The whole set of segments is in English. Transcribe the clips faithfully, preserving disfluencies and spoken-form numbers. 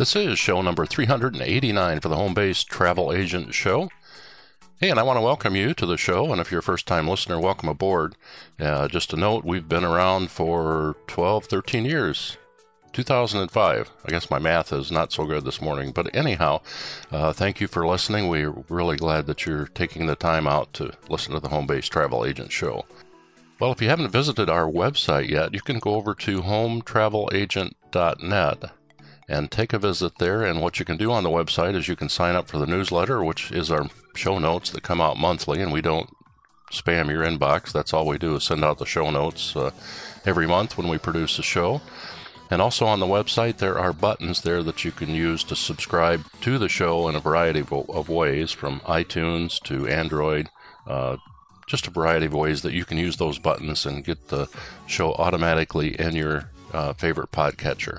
This is show number three hundred eighty-nine for the Home Base Travel Agent Show. Hey, and I want to welcome you to the show, and if you're a first-time listener, welcome aboard. Uh, just a note, we've been around for twelve, thirteen years. two thousand five. I guess my math is not so good this morning, but anyhow, uh, thank you for listening. We're really glad that you're taking the time out to listen to the Home Base Travel Agent Show. Well, if you haven't visited our website yet, you can go over to home travel agent dot net and take a visit there. And what you can do on the website is you can sign up for the newsletter, which is our show notes that come out monthly, and we don't spam your inbox. That's all we do is send out the show notes uh, every month when we produce a show. And also on the website, there are buttons there that you can use to subscribe to the show in a variety of, of ways, from iTunes to Android, uh, just a variety of ways that you can use those buttons and get the show automatically in your uh, favorite podcatcher.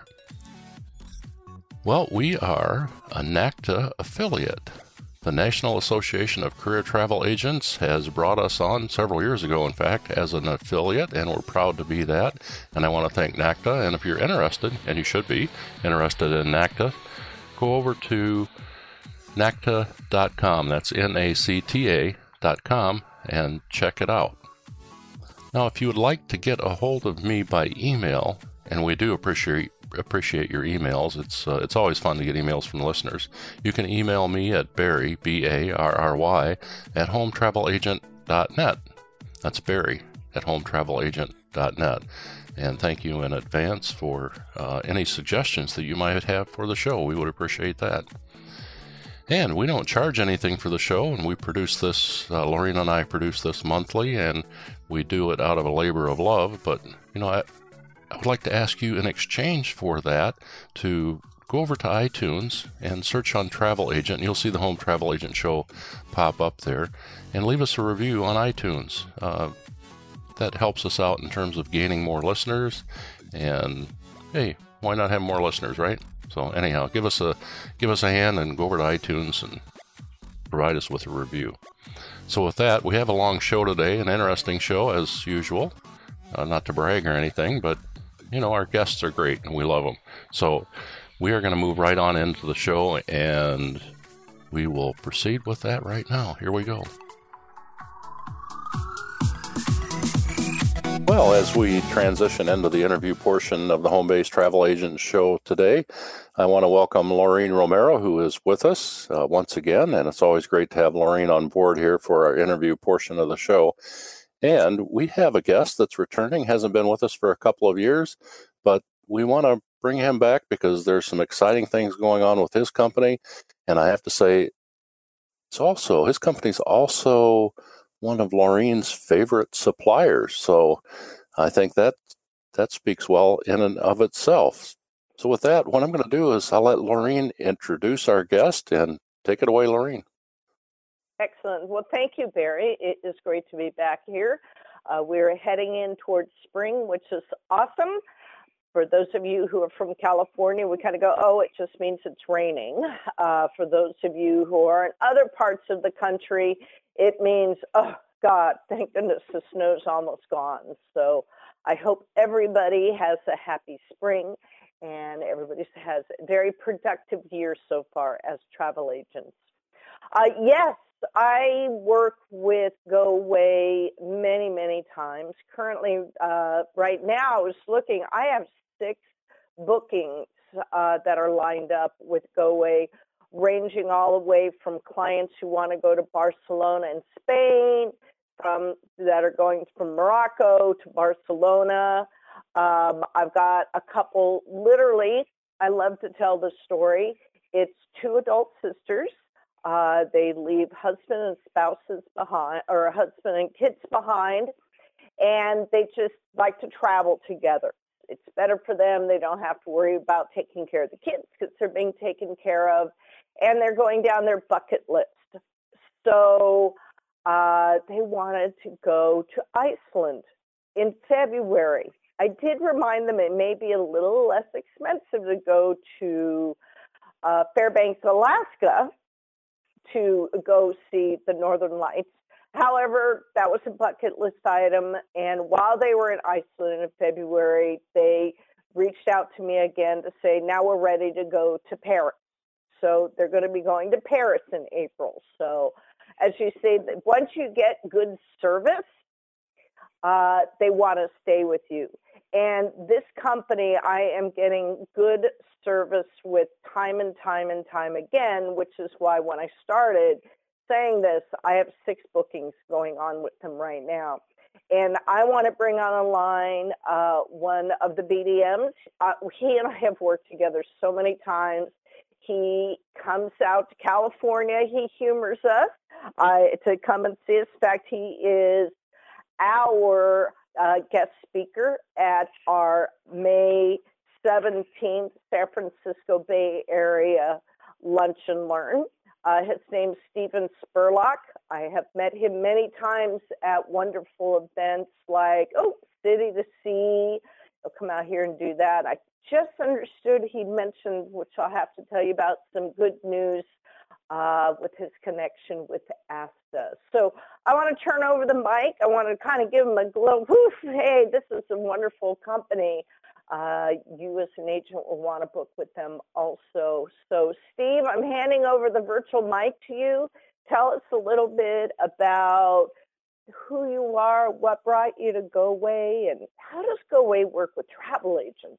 Well, we are a NACTA affiliate. The National Association of Career Travel Agents has brought us on several years ago, in fact, as an affiliate, and we're proud to be that. And I want to thank NACTA. And if you're interested, and you should be interested in NACTA, go over to nacta dot com. That's N A C T A dot com, and check it out. Now, if you would like to get a hold of me by email, and we do appreciate appreciate your emails. It's uh, it's always fun to get emails from listeners. You can email me at Barry, B A R R Y, at home travel agent dot net. That's Barry at home travel agent dot net. And thank you in advance for uh, any suggestions that you might have for the show. We would appreciate that. And we don't charge anything for the show, and we produce this, uh, Lorene and I produce this monthly, and we do it out of a labor of love. But, you know, I, I would like to ask you in exchange for that to go over to iTunes and search on Travel Agent. You'll see the Home Travel Agent Show pop up there, and leave us a review on iTunes. Uh, that helps us out in terms of gaining more listeners, and hey, why not have more listeners, right? So anyhow, give us a give us a hand and go over to iTunes and provide us with a review. So with that, we have a long show today, an interesting show as usual. Uh, not to brag or anything, but you know, our guests are great and we love them. So we are going to move right on into the show, and we will proceed with that right now. Here we go. Well, as we transition into the interview portion of the Home Base Travel Agent Show today, I want to welcome Lorene Romero, who is with us uh, once again, and it's always great to have Lorene on board here for our interview portion of the show. And we have a guest that's returning, hasn't been with us for a couple of years, but we want to bring him back because there's some exciting things going on with his company. And I have to say, it's also, his company's also one of Lorene's favorite suppliers. So I think that that speaks well in and of itself. So with that, what I'm going to do is I'll let Lorene introduce our guest, and take it away, Lorene. Excellent. Well, thank you, Barry. It is great to be back here. Uh, we're heading in towards spring, which is awesome. For those of you who are from California, we kind of go, oh, it just means it's raining. Uh, for those of you who are in other parts of the country, it means, oh, God, thank goodness the snow's almost gone. So I hope everybody has a happy spring, and everybody has a very productive year so far as travel agents. Uh, yes, I work with GoAway many, many times. Currently, uh, right now, I was looking, I have six bookings uh, that are lined up with GoAway, ranging all the way from clients who want to go to Barcelona and Spain, from that are going from Morocco to Barcelona. Um, I've got a couple, literally, I love to tell the story. It's two adult sisters. Uh, they leave husband and spouses behind, or husband and kids behind, and they just like to travel together. It's better for them. They don't have to worry about taking care of the kids because they're being taken care of, and they're going down their bucket list. So uh, they wanted to go to Iceland in February. I did remind them it may be a little less expensive to go to uh, Fairbanks, Alaska, to go see the Northern Lights. However, that was a bucket list item, and while they were in Iceland in February, they reached out to me again to say, now we're ready to go to Paris. So they're going to be going to Paris in April. So as you say, once you get good service, uh, they want to stay with you. And this company, I am getting good service with time and time and time again, which is why when I started saying this, I have six bookings going on with them right now. And I want to bring on a line uh, one of the B D Ms. Uh, he and I have worked together so many times. He comes out to California. He humors us uh, to come and see us. In fact, he is our uh, guest speaker at our May seventeenth San Francisco Bay Area Lunch and Learn. Uh, his name's Stephen Spurlock. I have met him many times at wonderful events like, oh, City to See. He'll come out here and do that. I just understood he mentioned, which I'll have to tell you about, some good news uh, with his connection with ASTA. So I want to turn over the mic. I want to kind of give him a glow. Woof, hey, this is a wonderful company. Uh, you as an agent will want to book with them also. So Steve, I'm handing over the virtual mic to you. Tell us a little bit about who you are, what brought you to GoAway, and how does GoAway work with travel agents?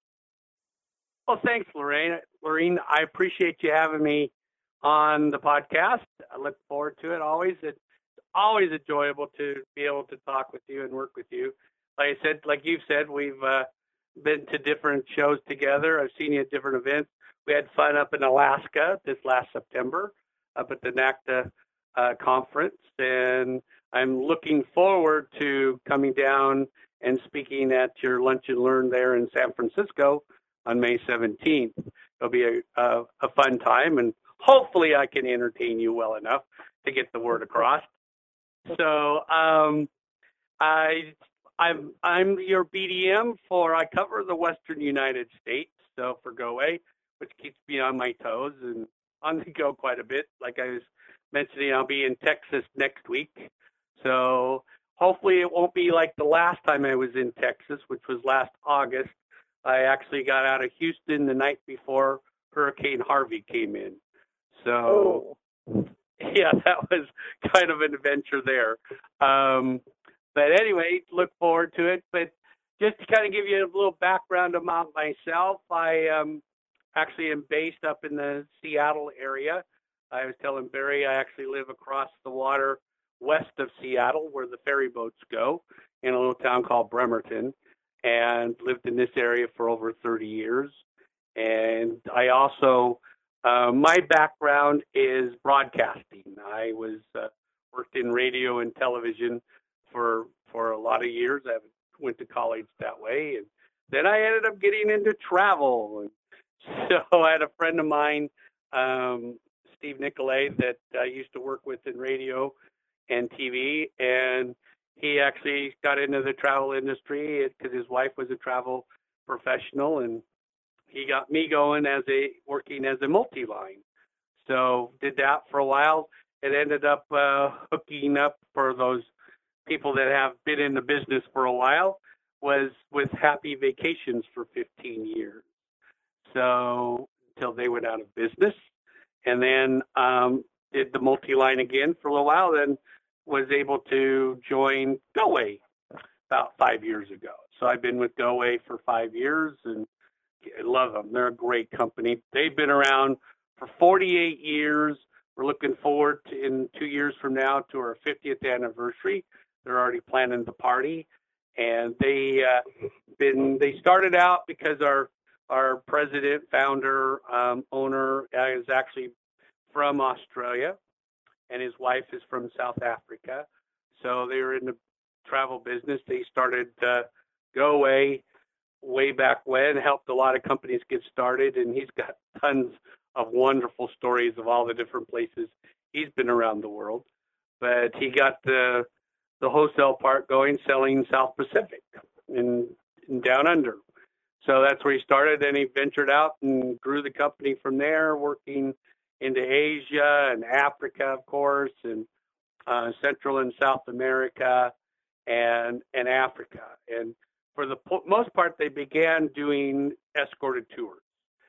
Well, thanks, Lorraine. Lorraine, I appreciate you having me on the podcast. I look forward to it always. It's always enjoyable to be able to talk with you and work with you. Like I said, like you've said, we've uh, been to different shows together. I've seen you at different events. We had fun up in Alaska this last September up at the NACTA uh, conference, and I'm looking forward to coming down and speaking at your Lunch and Learn there in San Francisco on May seventeenth. It'll be a, a, a fun time, and hopefully I can entertain you well enough to get the word across. So um, I, I'm, I'm your B D M for, I cover the Western United States, so for GoAway, which keeps me on my toes and on the go quite a bit. Like I was mentioning, I'll be in Texas next week. So hopefully it won't be like the last time I was in Texas, which was last August. I actually got out of Houston the night before Hurricane Harvey came in. So, oh. yeah, that was kind of an adventure there. Um, but anyway, look forward to it. But just to kind of give you a little background about myself, I um, actually am based up in the Seattle area. I was telling Barry I actually live across the water west of Seattle where the ferry boats go in a little town called Bremerton, and lived in this area for over thirty years. And I also, uh, my background is broadcasting. I was uh, worked in radio and television for for a lot of years. I went to college that way, and then I ended up getting into travel. And so I had a friend of mine, um, Steve Nicolay, that I used to work with in radio and T V, and he actually got into the travel industry because his wife was a travel professional, and he got me going as a working as a multi-line. So did that for a while. It ended up uh, hooking up for those people that have been in the business for a while was with Happy Vacations for fifteen years. So until they went out of business, and then um, did the multi-line again for a little while, then was able to join GoAway about five years ago. So I've been with GoAway for five years and I love them. They're a great company. They've been around for forty-eight years. We're looking forward to, in two years from now, to our fiftieth anniversary. They're already planning the party, and they uh, been they started out because our our president, founder, um, owner uh, is actually from Australia, and his wife is from South Africa. So they were in the travel business. They started uh, GoAway way back when, helped a lot of companies get started, and he's got tons of wonderful stories of all the different places he's been around the world. But he got the the wholesale part going, selling South Pacific and, and down under. So that's where he started, and he ventured out and grew the company from there, working into Asia and Africa, of course, and uh, Central and South America and and Africa. And for the po- most part, they began doing escorted tours.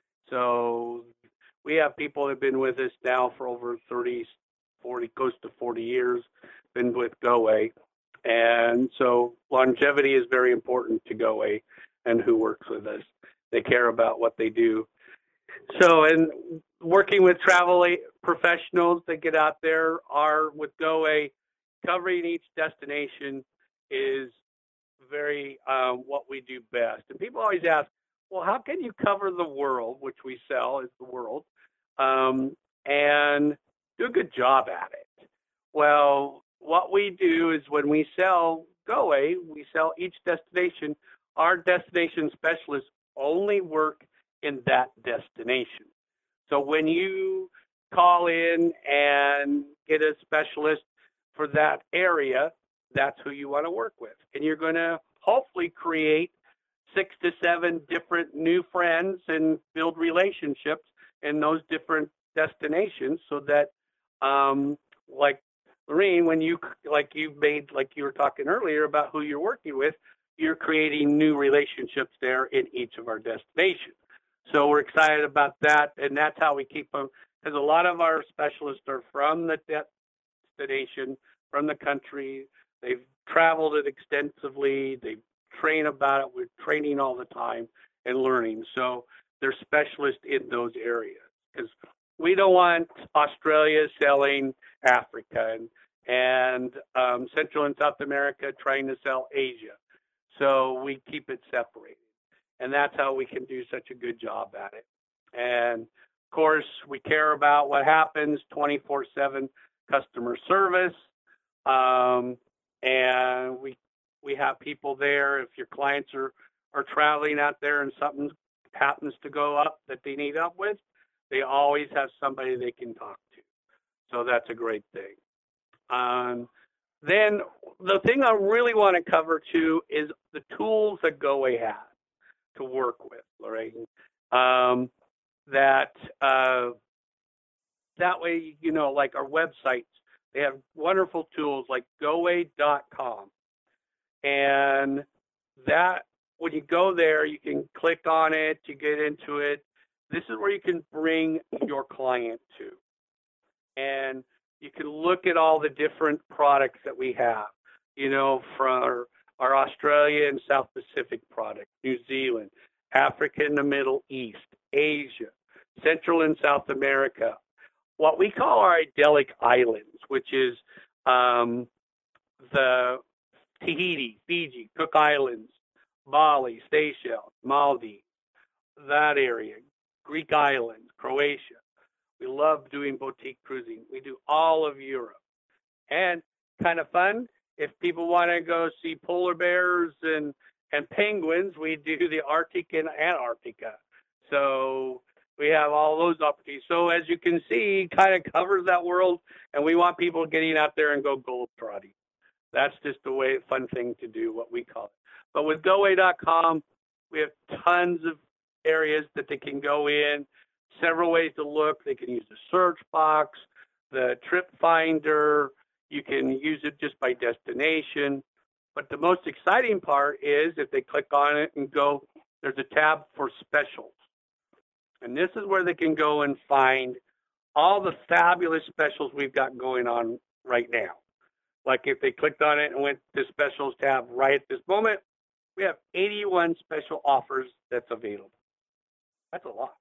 So we have people that have been with us now for over thirty, forty, close to forty years, been with GoAway. And so longevity is very important to GoAway and who works with us. They care about what they do. So, and working with travel professionals that get out there are with GoAway, covering each destination is very um, what we do best. And people always ask, well, how can you cover the world, which we sell is the world, um, and do a good job at it? Well, what we do is when we sell GoAway, we sell each destination. Our destination specialists only work in that destination. So when you call in and get a specialist for that area, that's who you want to work with. And you're going to hopefully create six to seven different new friends and build relationships in those different destinations so that, um, like Lorene, when you, like you made, like you were talking earlier about who you're working with, you're creating new relationships there in each of our destinations. So we're excited about that, and that's how we keep them, because a lot of our specialists are from the destination, from the country. They've traveled it extensively. They train about it. We're training all the time and learning. So they're specialists in those areas, because we don't want Australia selling Africa and, and um, Central and South America trying to sell Asia. So we keep it separated. And that's how we can do such a good job at it. And of course, we care about what happens, twenty-four seven customer service. Um, and we we have people there. If your clients are, are traveling out there and something happens to go up that they need help with, they always have somebody they can talk to. So that's a great thing. Um, then the thing I really want to cover too is the tools that GoAway has to work with, Lorraine. Um, that uh, that way, you know, like our websites, they have wonderful tools like GoAway dot com, and that when you go there, you can click on it, you get into it. This is where you can bring your client to, and you can look at all the different products that we have, you know, from our, our Australia and South Pacific product, New Zealand, Africa and the Middle East, Asia, Central and South America, what we call our idyllic islands, which is um, the Tahiti, Fiji, Cook Islands, Bali, Seychelles, Maldives, that area, Greek islands, Croatia. We love doing boutique cruising. We do all of Europe. And kind of fun, if people want to go see polar bears and, and penguins, we do the Arctic and Antarctica. So we have all those opportunities. So as you can see, kind of covers that world, and we want people getting out there and go globetrotting. That's just a way, fun thing to do, what we call it. But with GoAway dot com, we have tons of areas that they can go in, several ways to look. They can use the search box, the trip finder. You can use it just by destination. But the most exciting part is if they click on it and go, there's a tab for specials. And this is where they can go and find all the fabulous specials we've got going on right now. Like if they clicked on it and went to specials tab right at this moment, we have eighty-one special offers that's available. That's a lot.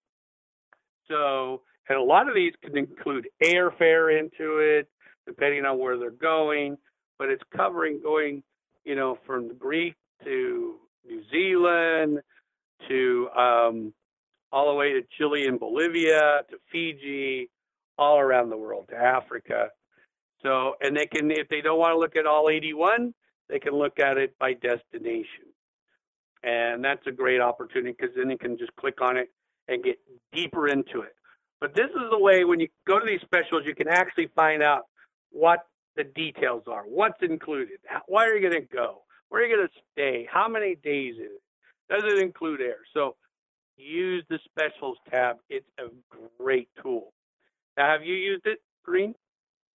So, and a lot of these can include airfare into it, depending on where they're going, but it's covering going, you know, from the Greek to New Zealand to um, all the way to Chile and Bolivia to Fiji, all around the world, to Africa. So, and they can, if they don't want to look at all eighty-one, they can look at it by destination. And that's a great opportunity because then you can just click on it and get deeper into it. But this is the way when you go to these specials, you can actually find out what the details are, what's included, how, where are you going to go, where are you going to stay, how many days is it, does it include air? So use the specials tab. It's a great tool. Now, have you used it, Green?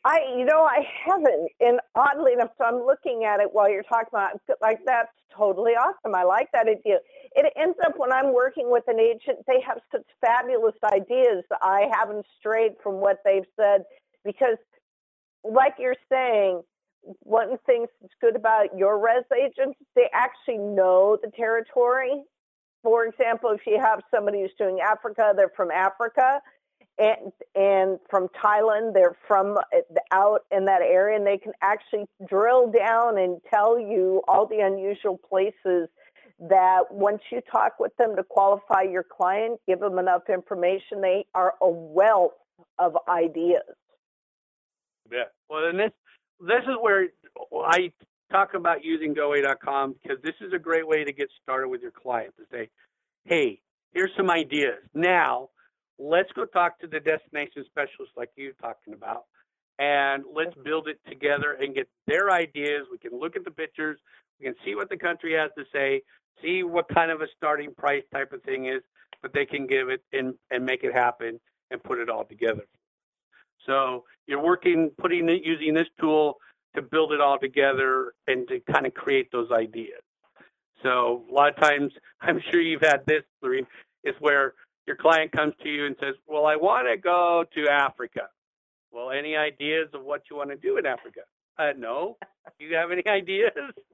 I, you know, I haven't, and oddly enough, so I'm looking at it while you're talking about it, like, that's totally awesome. I like that idea. It ends up when I'm working with an agent, they have such fabulous ideas that I haven't strayed from what they've said, because like you're saying, one of the things that's good about your res agents, they actually know the territory. For example, if you have somebody who's doing Africa, they're from Africa. And, and from Thailand, they're from out in that area, and they can actually drill down and tell you all the unusual places that once you talk with them to qualify your client, give them enough information, they are a wealth of ideas. Yeah. Well, and this this is where I talk about using Go Away dot com, because this is a great way to get started with your client, to say, hey, here's some ideas. Now, let's go talk to the destination specialist like you're talking about, and let's build it together and get their ideas. We can look at the pictures. We can see what the country has to say, see what kind of a starting price type of thing is, but they can give it and, and make it happen and put it all together. So you're working, putting it, using this tool to build it all together and to kind of create those ideas. So a lot of times, I'm sure you've had this, Lorene, is where your client comes to you and says, well, I want to go to Africa. Well, any ideas of what you want to do in Africa? Uh, no. Do you have any ideas?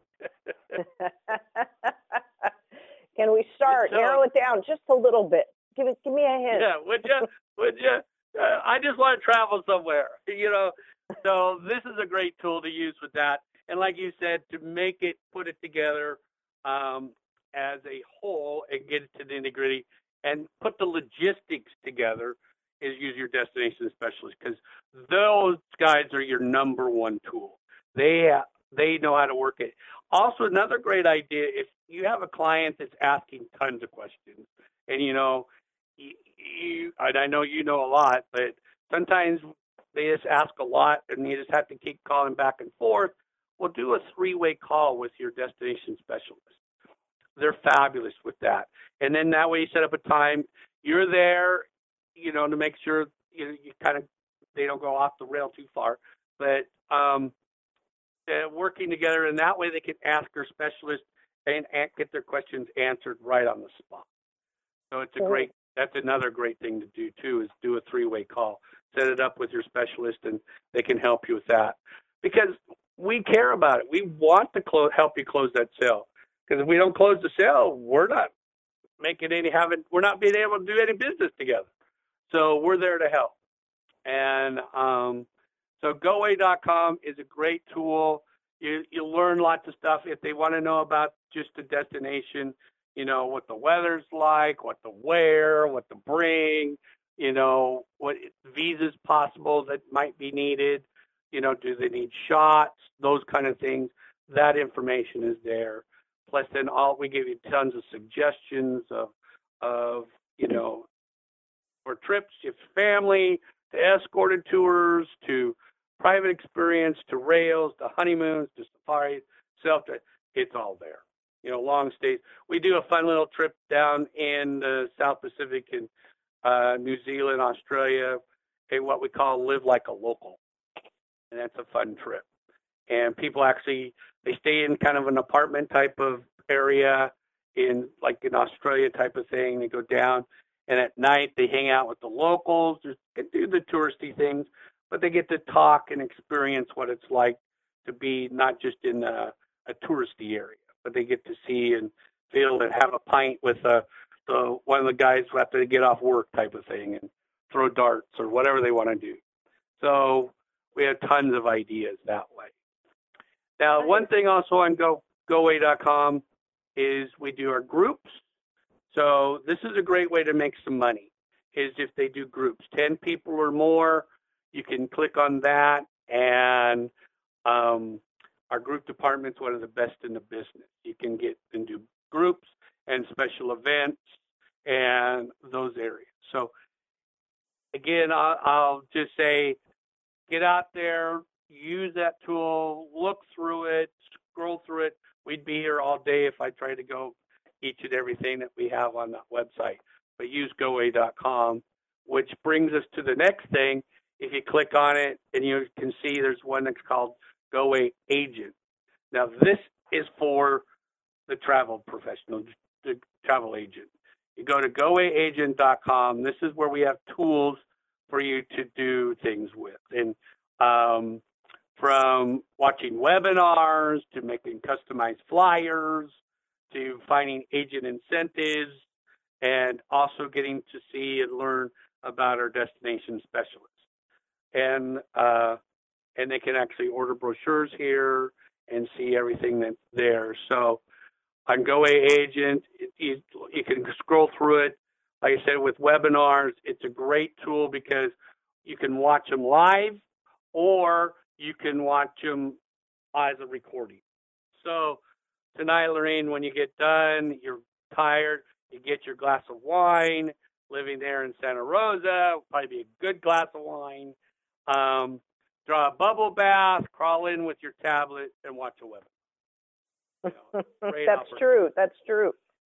Can we start? So, narrow it down just a little bit. Give it. Give me a hint. Yeah, would you? Would you? Uh, I just want to travel somewhere, you know. So this is a great tool to use with that. And like you said, to make it, put it together um, as a whole and get it to the nitty-gritty and put the logistics together is use your destination specialist, because those guys are your number one tool. They uh, they know how to work it. Also, another great idea, if you have a client that's asking tons of questions, and you know, you, you and I know you know a lot, but sometimes they just ask a lot, and you just have to keep calling back and forth. Well, do a three-way call with your destination specialist. They're fabulous with that. And then that way you set up a time. You're there, you know, to make sure you, you kind of, they don't go off the rail too far. But um, uh, working together, and that way they can ask their specialist and, and get their questions answered right on the spot. So it's a great, that's another great thing to do too, is do a three-way call. Set it up with your specialist, and they can help you with that. Because we care about it. We want to close, help you close that sale. Because if we don't close the sale, we're not making any, having, we're not being able to do any business together. So we're there to help. And um, so Go Away dot com is a great tool. You you learn lots of stuff. If they want to know about just the destination, you know, what the weather's like, what to wear, what to bring, you know, what visas possible that might be needed, you know, do they need shots, those kind of things. That information is there. Plus, then all we give you tons of suggestions of, of you know, for trips, if family, to escorted tours, to private experience, to rails, to honeymoons, to safaris, self. It's all there. You know, long stays. We do a fun little trip down in the South Pacific in uh, New Zealand, Australia, and what we call live like a local, and that's a fun trip. And people actually, they stay in kind of an apartment type of area in like an Australia type of thing. They go down, and at night they hang out with the locals, just do the touristy things, but they get to talk and experience what it's like to be not just in a, a touristy area, but they get to see and feel and have a pint with uh, the, one of the guys who have to get off work type of thing and throw darts or whatever they want to do. So we have tons of ideas that way. Now, one thing also on Go Go Away dot com is we do our groups. So this is a great way to make some money, is if they do groups, ten people or more, you can click on that, and um, our group department's one of the best in the business. You can get into groups and special events and those areas. So again, I'll, I'll just say, get out there, use that tool, look through it, scroll through it. We'd be here all day if I tried to go each and everything that we have on that website. But use Go Away dot com, which brings us to the next thing, if you click on it, and you can see there's one that's called GoAway Agent. Now, this is for the travel professional, the travel agent. You go to go away agent dot com. This is where we have tools for you to do things with. And um, from watching webinars to making customized flyers to finding agent incentives and also getting to see and learn about our destination specialists. And uh, and they can actually order brochures here and see everything that's there. So on GoAway Agent, it, you, you can scroll through it. Like I said, with webinars, it's a great tool because you can watch them live or you can watch them as a recording. So tonight, Lorraine, when you get done, you're tired, you get your glass of wine, living there in Santa Rosa, probably be a good glass of wine. Um, draw a bubble bath, crawl in with your tablet, and watch a webinar. You know, That's true. That's true.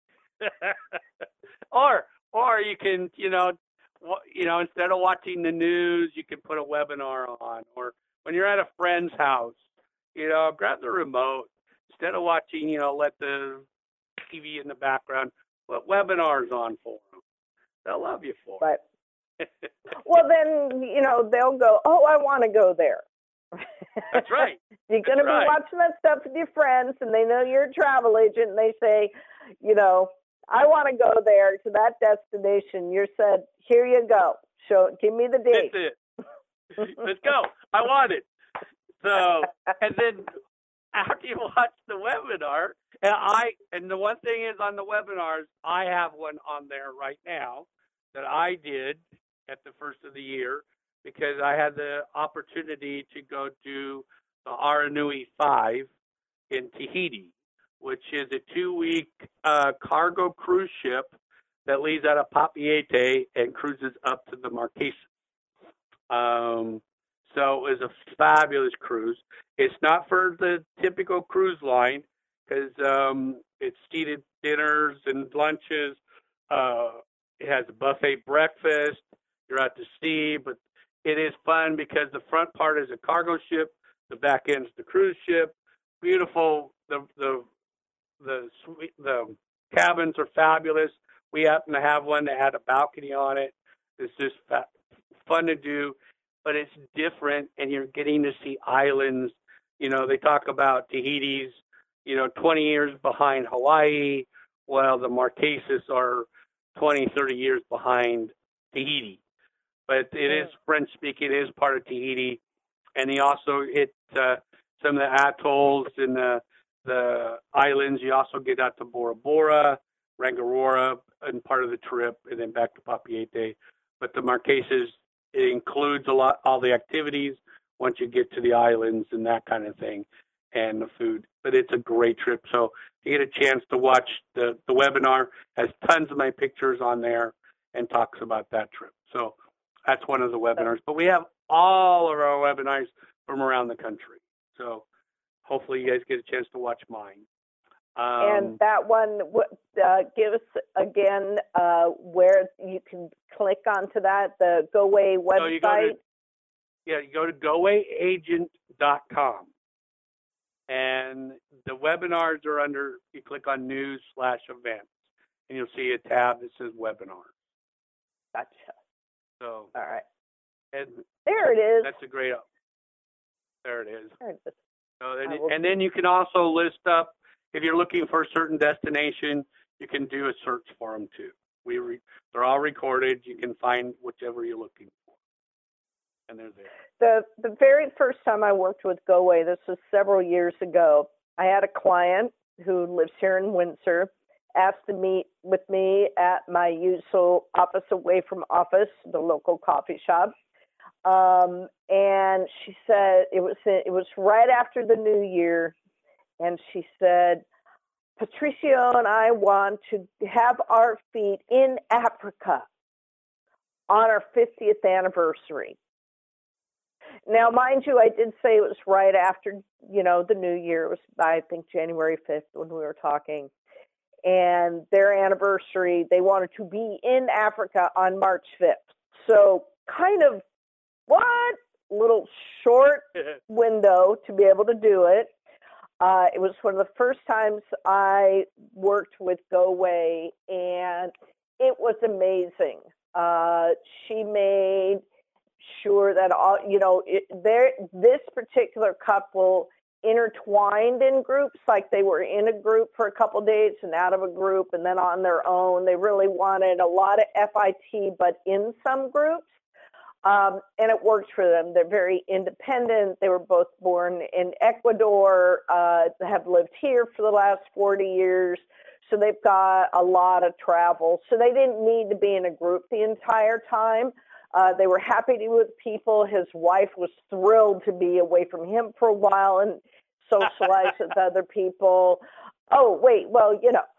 or or you can, you know, you know, instead of watching the news, you can put a webinar on. Or when you're at a friend's house, you know, grab the remote. Instead of watching, you know, let the T V in the background, put webinars on for them. They'll love you for it. Right. Well, then, you know, they'll go, oh, I want to go there. That's right. You're going to be right. watching that stuff with your friends, and they know you're a travel agent, and they say, you know, I want to go there to that destination. You said, here you go. Show, give me the date. That's it. Let's go. I want it. So, and then after you watch the webinar, and I, and the one thing is on the webinars, I have one on there right now that I did at the first of the year because I had the opportunity to go to the Aranui five in Tahiti, which is a two-week uh, cargo cruise ship that leaves out of Papeete and cruises up to the Marquesas. Um, so it was a fabulous cruise. It's not for the typical cruise line because um, it's seated dinners and lunches. Uh, it has a buffet breakfast. You're out to sea, but it is fun because the front part is a cargo ship, the back end's the cruise ship. Beautiful. The the the suite, the cabins are fabulous. We happen to have one that had a balcony on it. It's just fa- fun to do, but it's different, and you're getting to see islands. You know, they talk about Tahiti's, you know, twenty years behind Hawaii, while the Marquesas are twenty, thirty years behind Tahiti. But it is French-speaking. It is part of Tahiti. And you also hit uh, some of the atolls and the, the islands. You also get out to Bora Bora, Rangiroa, and part of the trip, and then back to Papeete. But the Marquesas, it includes a lot, all the activities once you get to the islands and that kind of thing, and the food. But it's a great trip. So if you get a chance to watch the, the webinar, has tons of my pictures on there and talks about that trip. So that's one of the webinars. But we have all of our webinars from around the country. So hopefully you guys get a chance to watch mine. Um, and that one, uh, give us again uh, where you can click onto that, the GoAway website. So you go to, yeah, you go to go away agent dot com. And the webinars are under, you click on news slash events, and you'll see a tab that says webinars. Gotcha. So, all right. And there it is. That's a great, there it is. There it is. So then, and then you can also list up, if you're looking for a certain destination, you can do a search for them too. We re, they're all recorded. You can find whichever you're looking for, and they're there. The the very first time I worked with GoAway, this was several years ago, I had a client who lives here in Windsor, asked to meet with me at my usual office away from office, the local coffee shop. Um, and she said it was it was right after the new year, and she said, Patricio and I want to have our feet in Africa on our fiftieth anniversary. Now, mind you, I did say it was right after, you know, the new year. It was, I think, January fifth when we were talking. And their anniversary, they wanted to be in Africa on March fifth. So kind of what? Little short window to be able to do it. Uh, it was one of the first times I worked with GoWay, and it was amazing. Uh, she made sure that all, you know, it, there, this particular couple intertwined in groups, like they were in a group for a couple days and out of a group and then on their own. They really wanted a lot of F I T, but in some groups. Um, and it worked for them. They're very independent. They were both born in Ecuador, uh, have lived here for the last forty years. So they've got a lot of travel. So they didn't need to be in a group the entire time. Uh, they were happy to be with people. His wife was thrilled to be away from him for a while and socialize with other people. Oh, wait, well, you know.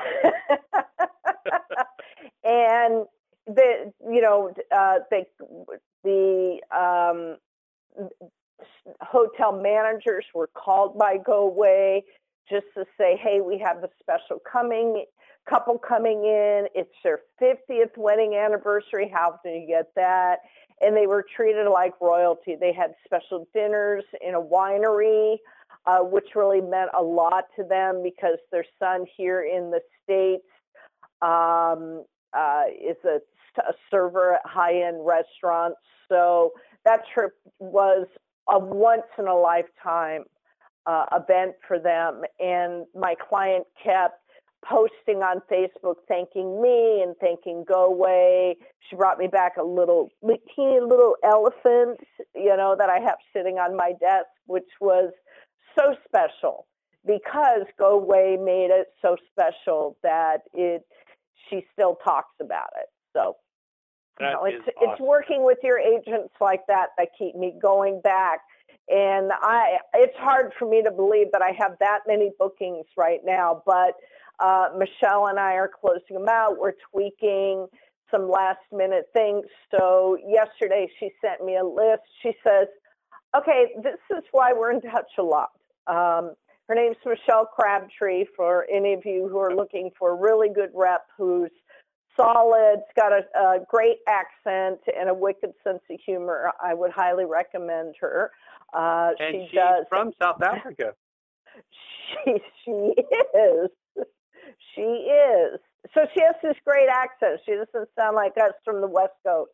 And the, you know, uh, they, the um, hotel managers were called by GoWay just to say, hey, we have a special coming couple coming in. It's their fiftieth wedding anniversary. How do you get that? And they were treated like royalty. They had special dinners in a winery, uh, which really meant a lot to them because their son here in the States um, uh, is a, a server at high-end restaurants. So that trip was a once-in-a-lifetime uh, event for them. And my client kept posting on Facebook thanking me and thanking GoWay. She brought me back a little teeny little elephant, you know, that I have sitting on my desk, which was so special because GoWay made it so special that it she still talks about it. So you know, it's awesome. It's working with your agents like that that keep me going back. And I it's hard for me to believe that I have that many bookings right now, but Uh, Michelle and I are closing them out. We're tweaking some last minute things. So yesterday she sent me a list. She says, okay, this is why we're in touch a lot. Um, her name's Michelle Crabtree, for any of you who are looking for a really good rep who's solid, got a, a great accent and a wicked sense of humor. I would highly recommend her. Uh, and she she's does, from South Africa. She, she is. She is. So she has this great accent. She doesn't sound like us from the West Coast.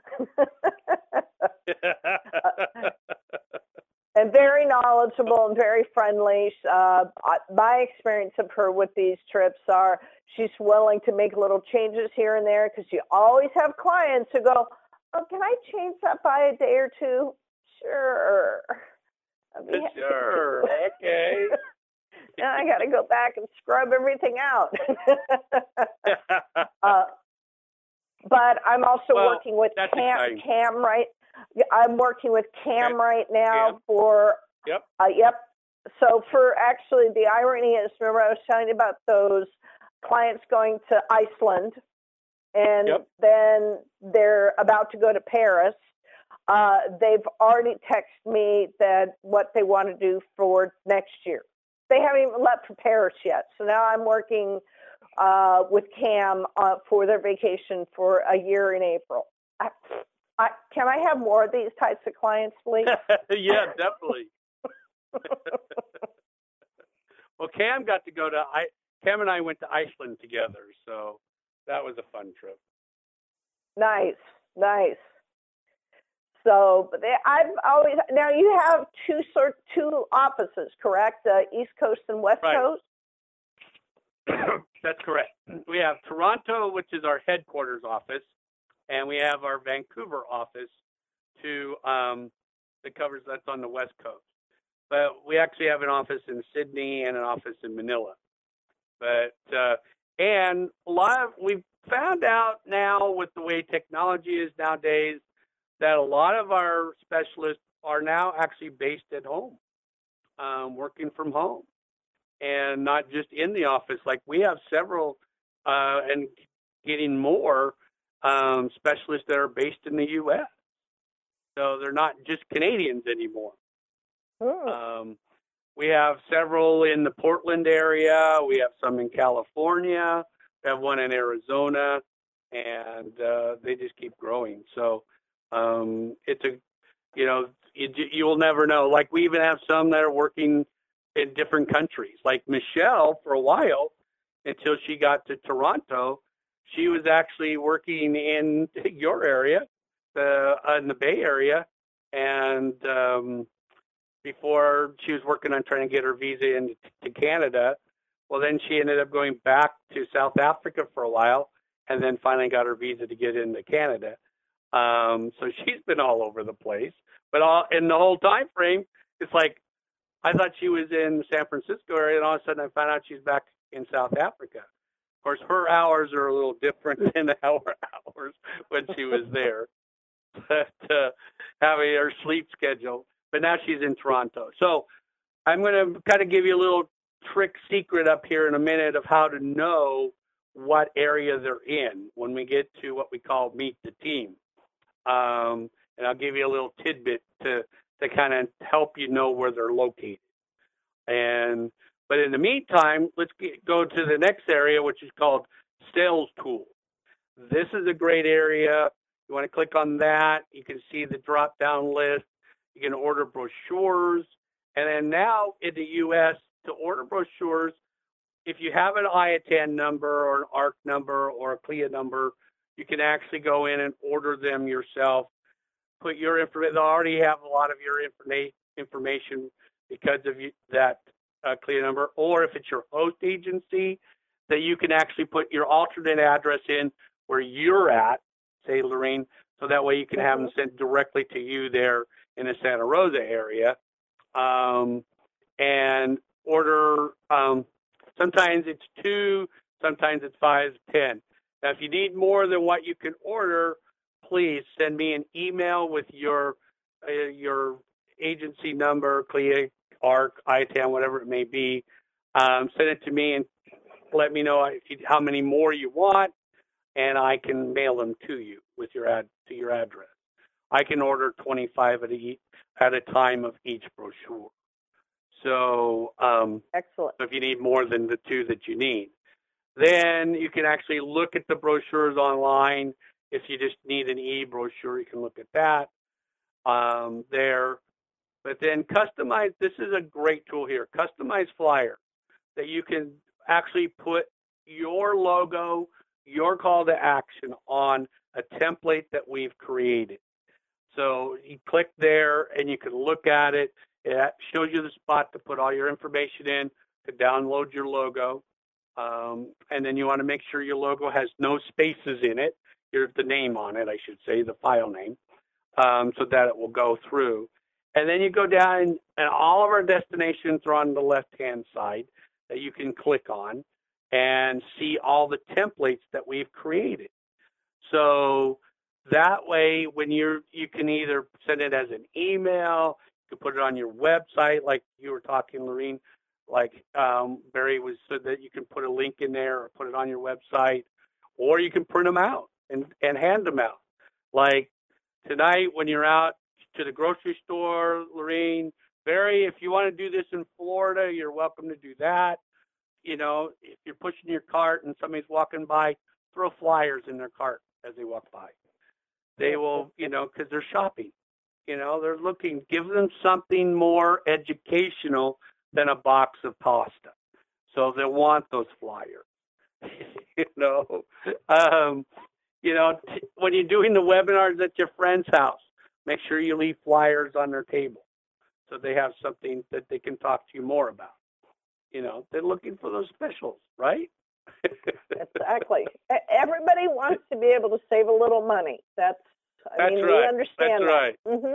And very knowledgeable and very friendly. Uh, my experience of her with these trips are she's willing to make little changes here and there because you always have clients who go, oh, can I change that by a day or two? Sure. Sure. Okay. Now I got to go back and scrub everything out. uh, but I'm also well, working with Cam, Cam right. I'm working with Cam okay. right now Cam. for. Yep. Uh, yep. So for actually, the irony is, remember I was telling you about those clients going to Iceland, and yep. then they're about to go to Paris. Uh, they've already texted me that what they want to do for next year. They haven't even left for Paris yet. So now I'm working uh, with Cam uh, for their vacation for a year in April. I, I, can I have more of these types of clients, please? Yeah, definitely. Well, Cam got to go to, I, Cam and I went to Iceland together. So that was a fun trip. Nice, nice. So, but they, I've always now you have two sort two offices, correct? Uh, East Coast and West right. Coast. That's correct. We have Toronto, which is our headquarters office, and we have our Vancouver office, to um, that covers that's on the West Coast. But we actually have an office in Sydney and an office in Manila. But uh, and a lot of we've found out now with the way technology is nowadays, that a lot of our specialists are now actually based at home, um, working from home, and not just in the office. Like we have several uh, and getting more um, specialists that are based in the U S So they're not just Canadians anymore. Mm. Um, we have several in the Portland area. We have some in California. We have one in Arizona, and uh, they just keep growing. So Um, it's a you know, you, you will never know. Like we even have some that are working in different countries. Like Michelle, for a while, until she got to Toronto, she was actually working in your area, the uh, in the Bay Area, and um, before she was working on trying to get her visa into to Canada. Well, then she ended up going back to South Africa for a while, and then finally got her visa to get into Canada. Um, so she's been all over the place. But all in the whole time frame, it's like I thought she was in the San Francisco area, and all of a sudden I found out she's back in South Africa. Of course, her hours are a little different than our hours when she was there, but uh, having her sleep schedule. But now she's in Toronto. So I'm going to kind of give you a little trick secret up here in a minute of how to know what area they're in when we get to what we call meet the team. Um, and I'll give you a little tidbit to, to kind of help you know where they're located. And but in the meantime, let's get, go to the next area, which is called Sales Tools. This is a great area. You want to click on that. You can see the drop-down list. You can order brochures. And then now in the U S, to order brochures, if you have an I A T A N number or an A R C number or a C L I A number, you can actually go in and order them yourself. Put your information. They already have a lot of your informa- information because of you, that uh, C L I A number. Or if it's your host agency, that you can actually put your alternate address in where you're at, say Lorraine, so that way you can have them sent directly to you there in the Santa Rosa area. Um, and order, um, sometimes it's two, sometimes it's five, ten. Now, if you need more than what you can order, please send me an email with your uh, your agency number, C L I A, A R C, I A T A N, whatever it may be. Um, send it to me and let me know if you, how many more you want, and I can mail them to you with your ad to your address. I can order twenty-five at a, at a time of each brochure. So, um, excellent. So if you need more than the two that you need, then you can actually look at the brochures online. If you just need an e-brochure, you can look at that um, there. But then customize, this is a great tool here, customize flyer that you can actually put your logo, your call to action on a template that we've created. So you click there and you can look at it. It shows you the spot to put all your information in, to download your logo. Um, and then you want to make sure your logo has no spaces in it. Here's the name on it, I should say, the file name, um, so that it will go through. And then you go down, and all of our destinations are on the left-hand side that you can click on and see all the templates that we've created. So that way, when you're, you can either send it as an email, you can put it on your website, like you were talking, Lorene, like um, Barry was said that you can put a link in there or put it on your website, or you can print them out and, and hand them out. Like tonight, when you're out to the grocery store, Lorene, Barry, if you want to do this in Florida, you're welcome to do that. You know, if you're pushing your cart and somebody's walking by, throw flyers in their cart as they walk by. They will, you know, because they're shopping. You know, they're looking, give them something more educational than a box of pasta. So they'll want those flyers. you know, um, you know, t- when you're doing the webinars at your friend's house, make sure you leave flyers on their table so they have something that they can talk to you more about. You know, they're looking for those specials, right? Exactly. Everybody wants to be able to save a little money. That's, I That's mean, right. we understand That's that. right. Mm-hmm.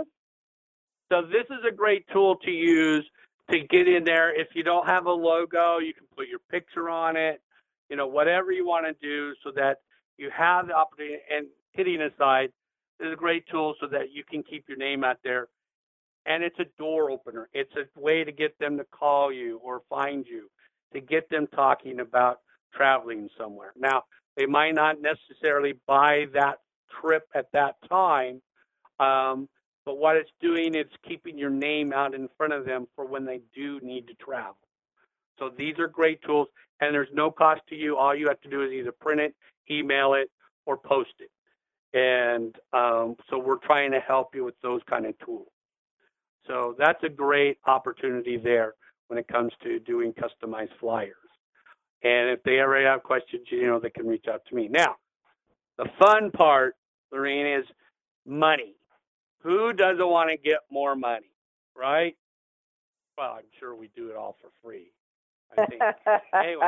So this is a great tool to use to get in there. If you don't have a logo, you can put your picture on it, you know, whatever you want to do so that you have the opportunity. And kidding aside, this is a great tool so that you can keep your name out there. And it's a door opener. It's a way to get them to call you or find you, to get them talking about traveling somewhere. Now, they might not necessarily buy that trip at that time, um, but what it's doing is keeping your name out in front of them for when they do need to travel. So these are great tools, and there's no cost to you. All you have to do is either print it, email it, or post it. And um, so we're trying to help you with those kind of tools. So that's a great opportunity there when it comes to doing customized flyers. And if they ever have questions, you know, they can reach out to me. Now, the fun part, Lorraine, is money. Who doesn't want to get more money, right? Well, I'm sure we do it all for free, I think. Anyway,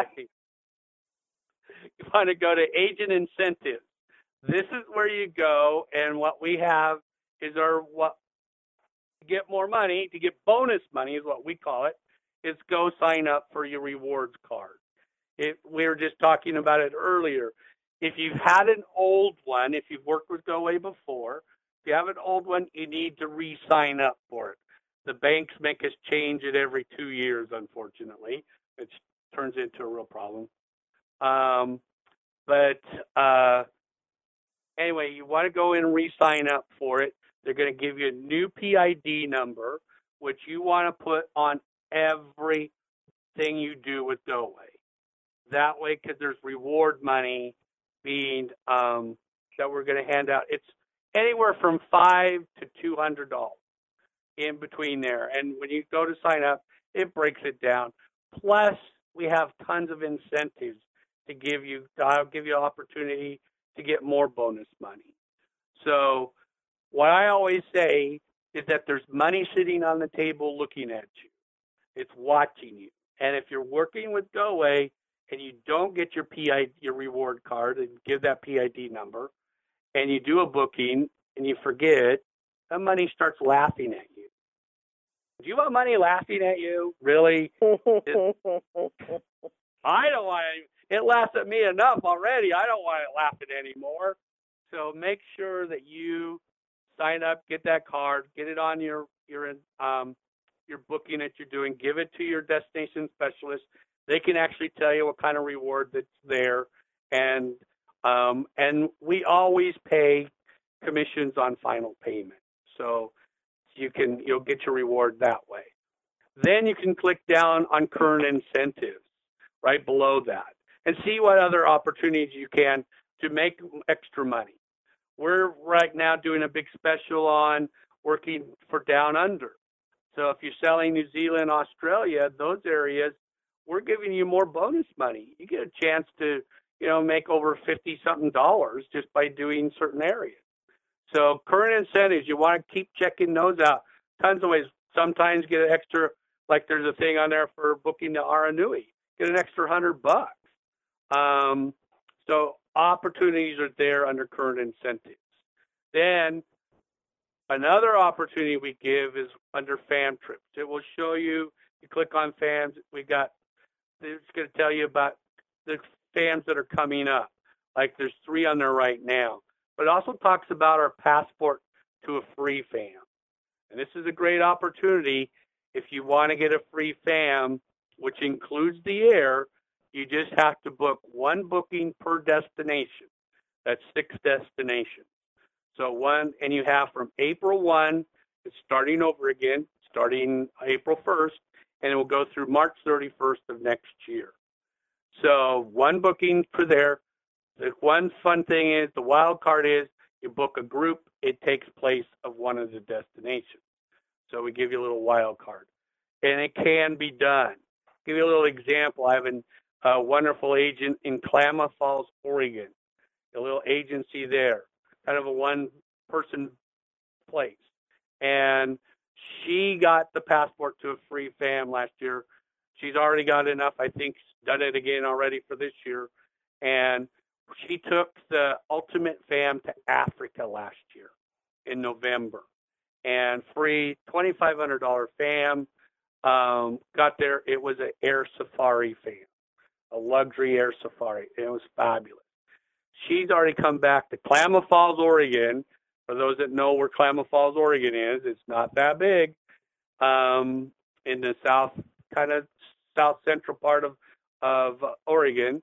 you want to go to agent incentives. This is where you go, and what we have is our what to get more money, to get bonus money is what we call it, is go sign up for your rewards card. It, we were just talking about it earlier. If you've had an old one, if you've worked with GoAway before, if you have an old one, you need to re-sign up for it. The banks make us change it every two years, unfortunately, which turns into a real problem. Um, but uh, anyway, you want to go in and re-sign up for it. They're going to give you a new P I D number, which you want to put on everything you do with GoAway. That way, because there's reward money being um, that we're going to hand out. It's anywhere from five to two hundred dollars in between there. And when you go to sign up, it breaks it down. Plus, we have tons of incentives to give you. I'll give you an opportunity to get more bonus money. So what I always say is that there's money sitting on the table looking at you. It's watching you. And if you're working with GoAway and you don't get your P I, your reward card and give that P I D number, and you do a booking and you forget, that money starts laughing at you. Do you want money laughing at you? Really? It, I don't want it. It laughs at me enough already. I don't want it laughing anymore. So make sure that you sign up, get that card, get it on your your um, your booking that you're doing. Give it to your destination specialist. They can actually tell you what kind of reward that's there, and um, and we always pay commissions on final payment. So you can you'll get your reward that way. Then you can click down on current incentives right below that and see what other opportunities you can to make extra money. We're right now doing a big special on working for Down Under. So if you're selling New Zealand, Australia, those areas, we're giving you more bonus money. You get a chance to, you know, make over fifty something dollars just by doing certain areas. So current incentives, you want to keep checking those out. Tons of ways. Sometimes get an extra, like there's a thing on there for booking the Aranui. Get an extra hundred bucks. Um, so opportunities are there under current incentives. Then another opportunity we give is under FAM trips. It will show you, you click on FAMs, we got, it's going to tell you about the FAMs that are coming up. Like there's three on there right now. But it also talks about our passport to a free FAM. And this is a great opportunity if you want to get a free FAM, which includes the air. You just have to book one booking per destination. That's six destinations. So one, and you have from April first, it's starting over again, starting April first, and it will go through March thirty-first of next year. So one booking per there. The one fun thing is, the wild card is, you book a group, it takes place of one of the destinations. So we give you a little wild card. And it can be done. Give you a little example. I have an, a wonderful agent in Klamath Falls, Oregon, a little agency there, kind of a one-person place. And she got the passport to a free FAM last year. She's already got enough. I think she's done it again already for this year. And she took the ultimate FAM to Africa last year in November, and free twenty-five hundred dollars FAM. Um, got there. It was an air safari FAM, a luxury air safari. It was fabulous. She's already come back to Klamath Falls, Oregon. For those that know where Klamath Falls, Oregon is, it's not that big. Um, in the south, kind of south central part of of Oregon,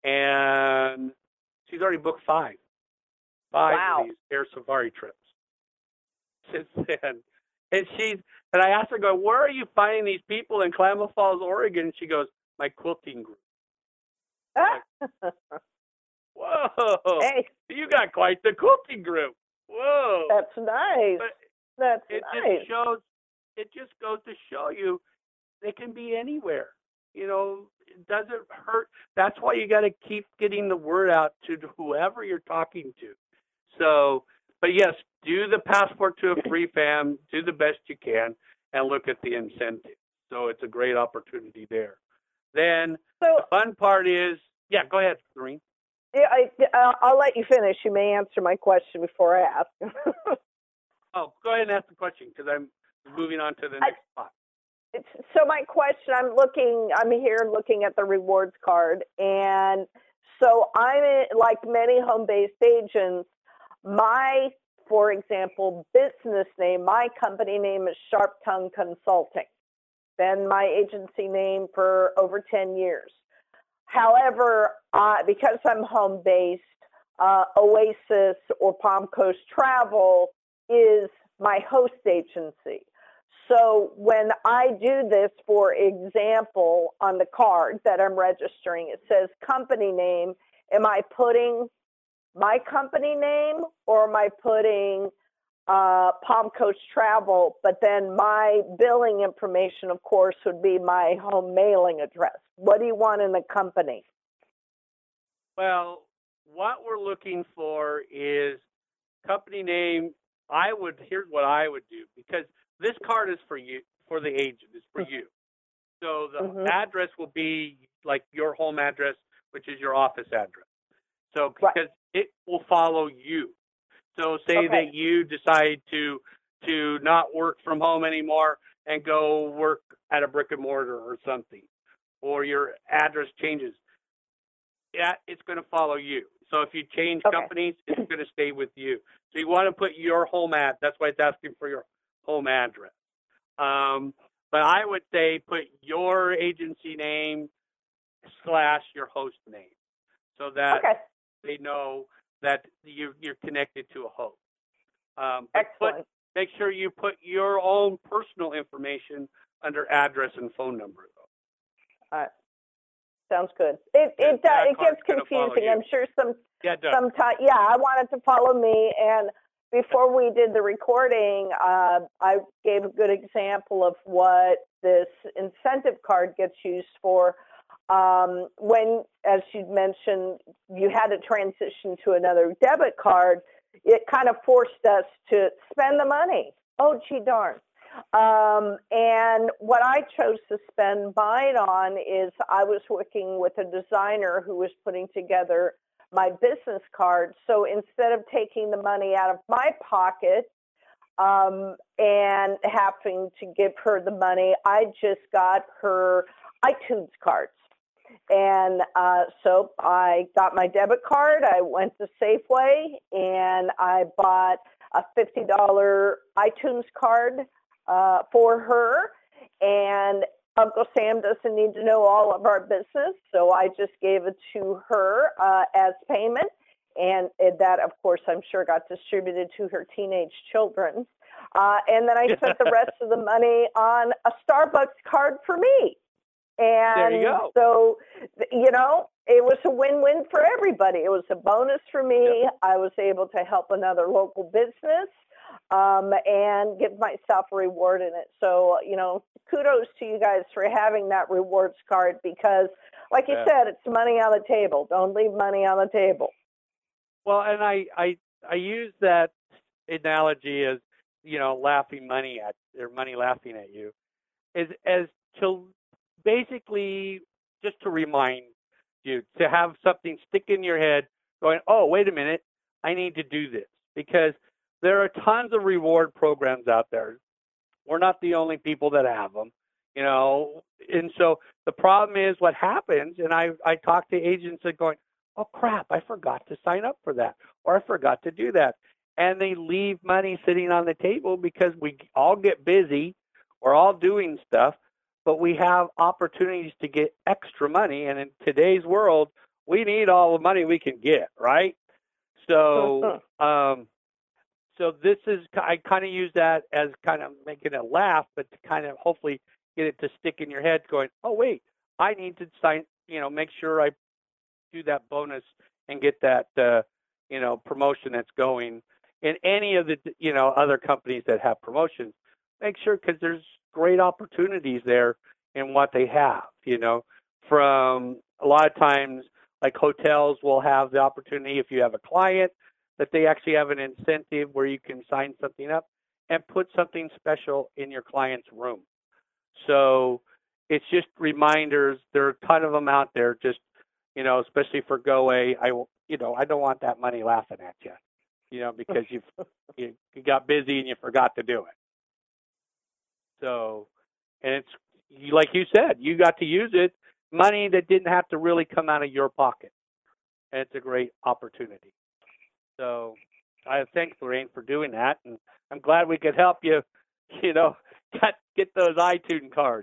and she's already booked five, five wow. of these air safari trips since then. And she's, and I asked her, go, where are you finding these people in Klamath Falls, Oregon? And she goes, my quilting group. Like, whoa. Whoa, Hey, you got quite the quilting group. Whoa. that's nice. But That's it nice. just shows, it just goes to show you they can be anywhere. You know, it doesn't hurt. That's why you got to keep getting the word out to whoever you're talking to. So, but yes, do the passport to a free fam, do the best you can, and look at the incentive. So it's a great opportunity there. Then So, the fun part is, yeah, go ahead, Doreen. yeah, I, uh, I'll let you finish. You may answer my question before I ask. Oh, go ahead and ask the question because I'm moving on to the next I, spot. It's, so my question, I'm looking, I'm here looking at the rewards card. And so I'm in, like many home-based agents, my, for example, business name, my company name is Sharp Tongue Consulting. Been my agency name for over ten years. However, uh, because I'm home-based, uh, Oasis or Palm Coast Travel is my host agency. So when I do this, for example, on the card that I'm registering, it says company name. Am I putting my company name or am I putting uh, Palm Coast Travel? But then my billing information, of course, would be my home mailing address. What do you want in the company? Well, what we're looking for is company name. I would, here's what I would do, because this card is for you, for the agent, it's for you. So the mm-hmm. address will be like your home address, which is your office address. So because right. it will follow you. So say okay. that you decide to to not work from home anymore and go work at a brick and mortar or something, or your address changes. Yeah, it's going to follow you. So if you change okay. companies, it's going to stay with you. So you want to put your home ad. That's why it's asking for your home address. Um, but I would say put your agency name slash your host name, so that okay. they know that you, you're connected to a host. Um, but Excellent. Put, make sure you put your own personal information under address and phone number, though. All right. Sounds good. It it uh, it gets confusing. I'm sure some yeah, sometimes yeah. I want it to follow me. And before we did the recording, uh, I gave a good example of what this incentive card gets used for. Um, when, as you mentioned, you had to transition to another debit card, it kind of forced us to spend the money. Oh, gee darn. Um, and what I chose to spend mine on is I was working with a designer who was putting together my business card. So instead of taking the money out of my pocket um, and having to give her the money, I just got her iTunes cards. And uh, so I got my debit card, I went to Safeway, and I bought a fifty dollars iTunes card uh, for her. And Uncle Sam doesn't need to know all of our business, so I just gave it to her uh, as payment. And that, of course, I'm sure got distributed to her teenage children. Uh, and then I spent the rest of the money on a Starbucks card for me. And there you go. So, you know, it was a win-win for everybody. It was a bonus for me. Yep. I was able to help another local business um, and give myself a reward in it. So, you know, kudos to you guys for having that rewards card because, like you yeah. said, it's money on the table. Don't leave money on the table. Well, and I, I, I use that analogy as, you know, laughing money at, or money laughing at you, as, as to basically just to remind you to have something stick in your head going, oh, wait a minute, I need to do this. Because there are tons of reward programs out there. We're not the only people that have them, you know. And so the problem is what happens, and I, I talk to agents that going, oh, crap, I forgot to sign up for that, or I forgot to do that. And they leave money sitting on the table because we all get busy. We're all doing stuff. But we have opportunities to get extra money, and in today's world, we need all the money we can get, right? So, um, so this is I kind of use that as kind of making it laugh, but to kind of hopefully get it to stick in your head, going, oh wait, I need to sign, you know, make sure I do that bonus and get that, uh, you know, promotion that's going in any of the, you know, other companies that have promotions. Make sure, because there's great opportunities there in what they have, you know, from a lot of times, like hotels will have the opportunity, if you have a client, that they actually have an incentive where you can sign something up and put something special in your client's room. So it's just reminders. There are a ton of them out there, just, you know, especially for GoAway. I, you know, I don't want that money laughing at you, you know, because you've, you you got busy and you forgot to do it. So, and it's like you said, you got to use it, money that didn't have to really come out of your pocket. And it's a great opportunity. So I thank Lorraine for doing that, and I'm glad we could help you, you know, get, get those iTunes cards.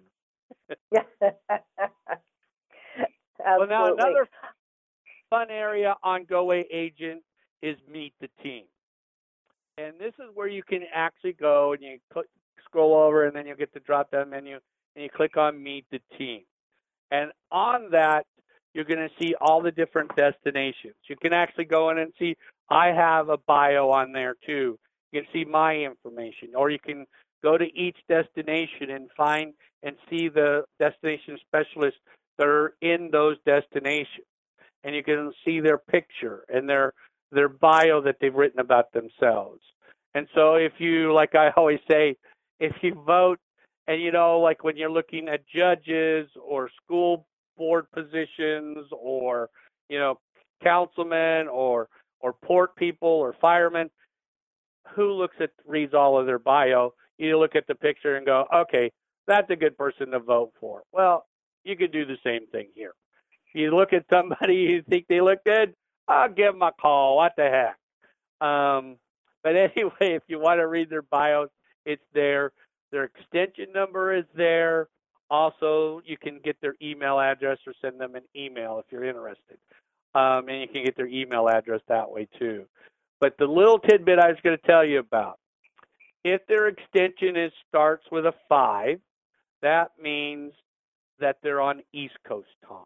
Well, now another fun area on GoAway Agent is Meet the Team. And this is where you can actually go and you click, scroll over, and then you'll get the drop-down menu, and you click on Meet the Team. And on that, you're going to see all the different destinations. You can actually go in and see, I have a bio on there too. You can see my information, or you can go to each destination and find and see the destination specialists that are in those destinations. And you can see their picture and their their bio that they've written about themselves. And so if you, like I always say, if you vote, and you know, like when you're looking at judges or school board positions, or, you know, councilmen or or port people or firemen, who looks at, reads all of their bio, you look at the picture and go, okay, that's a good person to vote for. Well, you could do the same thing here. You look at somebody, you think they look good, I'll give them a call. What the heck? Um, but anyway, if you want to read their bios, it's there. Their extension number is there. Also, you can get their email address or send them an email if you're interested. Um, and you can get their email address that way too. But the little tidbit I was going to tell you about, if their extension is starts with a five, that means that they're on East Coast time.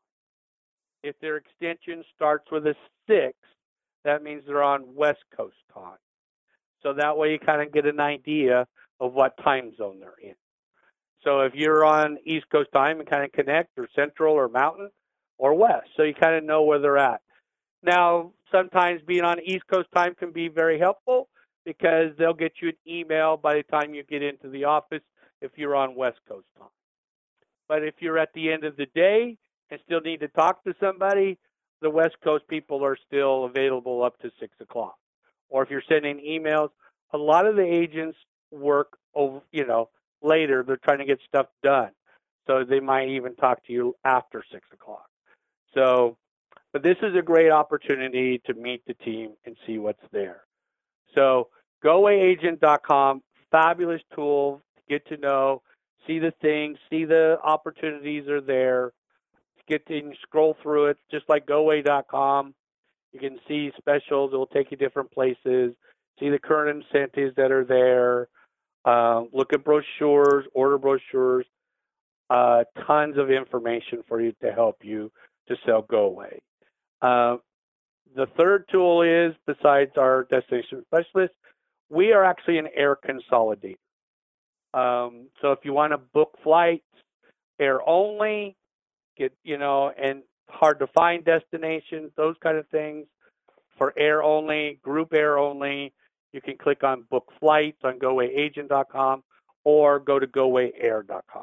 If their extension starts with a six, that means they're on West Coast time. So that way you kind of get an idea of what time zone they're in. So if you're on East Coast time, and kind of connect, or Central or Mountain or West, so you kind of know where they're at. Now, sometimes being on East Coast time can be very helpful, because they'll get you an email by the time you get into the office if you're on West Coast time. But if you're at the end of the day and still need to talk to somebody, the West Coast people are still available up to six o'clock. Or if you're sending emails, a lot of the agents work over, you know, later. They're trying to get stuff done. So they might even talk to you after six o'clock. So, but this is a great opportunity to meet the team and see what's there. So go away agent dot com, fabulous tool to get to know, see the things, see the opportunities are there. Get to scroll through it, just like go away dot com. You can see specials. It will take you different places. See the current incentives that are there. Uh, look at brochures, order brochures. Uh, tons of information for you to help you to sell GoAway. Uh, the third tool is, besides our destination specialist, we are actually an air consolidator. Um, so if you want to book flights, air only, get, you know, and hard to find destinations, those kind of things, for air only, group air only, you can click on book flights on go away agent dot com or go to go away air dot com.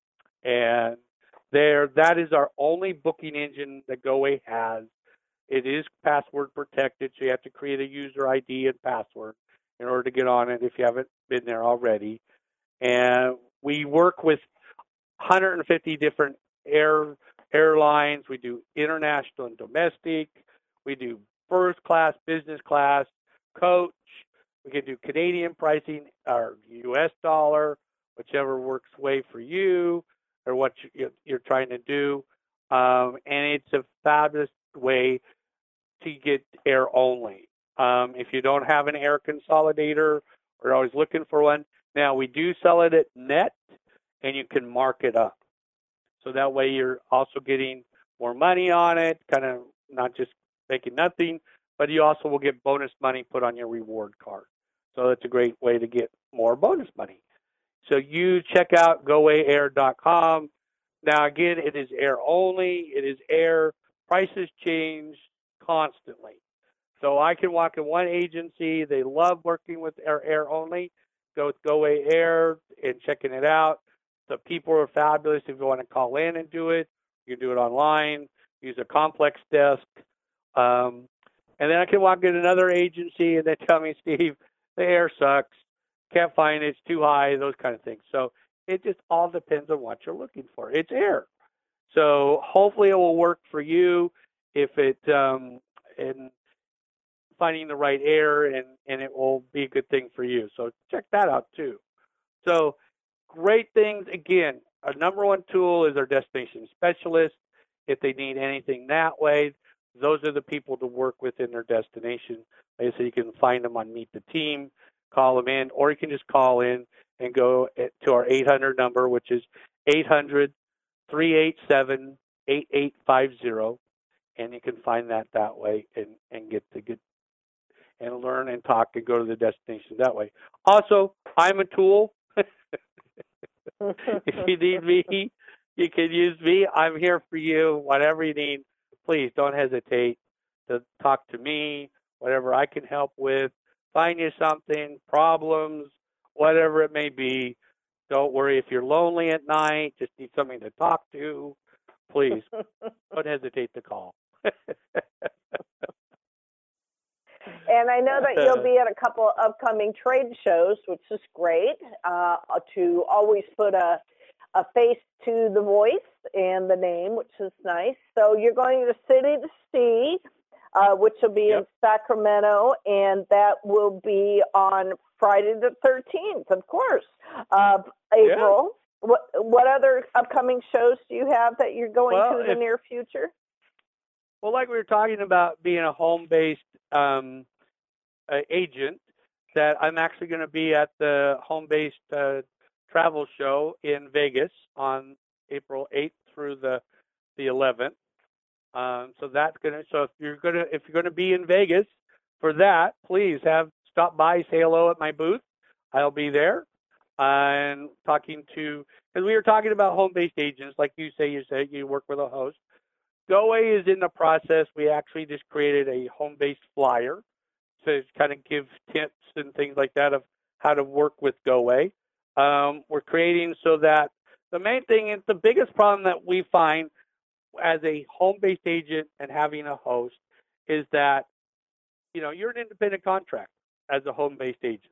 And there, that is our only booking engine that GoAway has. It is password protected, so you have to create a user I D and password in order to get on it if you haven't been there already. And we work with one hundred fifty different air airlines. We do international and domestic. We do first class, business class, coach. We can do Canadian pricing or U S dollar, whichever works way for you or what you're trying to do. Um, and it's a fabulous way to get air only. Um, if you don't have an air consolidator, we're always looking for one. Now, we do sell it at net, and you can mark it up. So that way you're also getting more money on it, kind of not just making nothing, but you also will get bonus money put on your reward card. So it's a great way to get more bonus money. So you check out go away air dot com. Now, again, it is air only. It is air. Prices change constantly. So I can walk in one agency. They love working with air, air only. Go with Go Away Air and checking it out. The people are fabulous. If you want to call in and do it, you can do it online. Use a complex desk. Um, and then I can walk in another agency and they tell me, Steve, the air sucks. Can't find it. It's too high, those kind of things. So it just all depends on what you're looking for. It's air. So hopefully it will work for you if it um, and finding the right air, and, and it will be a good thing for you. So check that out too. So great things. Again, our number one tool is our destination specialist. If they need anything that way, those are the people to work with in their destination. Like I said, you can find them on Meet the Team, call them in, or you can just call in and go to our eight hundred number, which is eight hundred, three eight seven, eight eight five zero, and you can find that that way and, and get to get and learn and talk and go to the destination that way. Also, I'm a tool. If you need me, you can use me. I'm here for you. Whatever you need, please don't hesitate to talk to me, whatever I can help with. Find you something, problems, whatever it may be. Don't worry. If you're lonely at night, just need something to talk to, please don't hesitate to call. And I know that you'll be at a couple of upcoming trade shows, which is great, uh, to always put a, a face to the voice and the name, which is nice. So you're going to City to See, uh, which will be yep. in Sacramento, and that will be on Friday the thirteenth, of course, of April. Yeah. What what other upcoming shows do you have that you're going well, to in the if, near future? Well, like we were talking about being a home-based um, uh, agent, that I'm actually going to be at the home-based uh, travel show in Vegas on April eighth through the the eleventh. Um, so that's gonna. So if you're gonna if you're gonna be in Vegas for that, please have stop by, say hello at my booth. I'll be there and talking to because we were talking about home-based agents, like you say. You say you work with a host. Go Away is in the process. We actually just created a home-based flyer to kind of give tips and things like that of how to work with Go Away. Um, we're creating so that the main thing is the biggest problem that we find as a home-based agent and having a host is that, you know, you're an independent contractor as a home-based agent.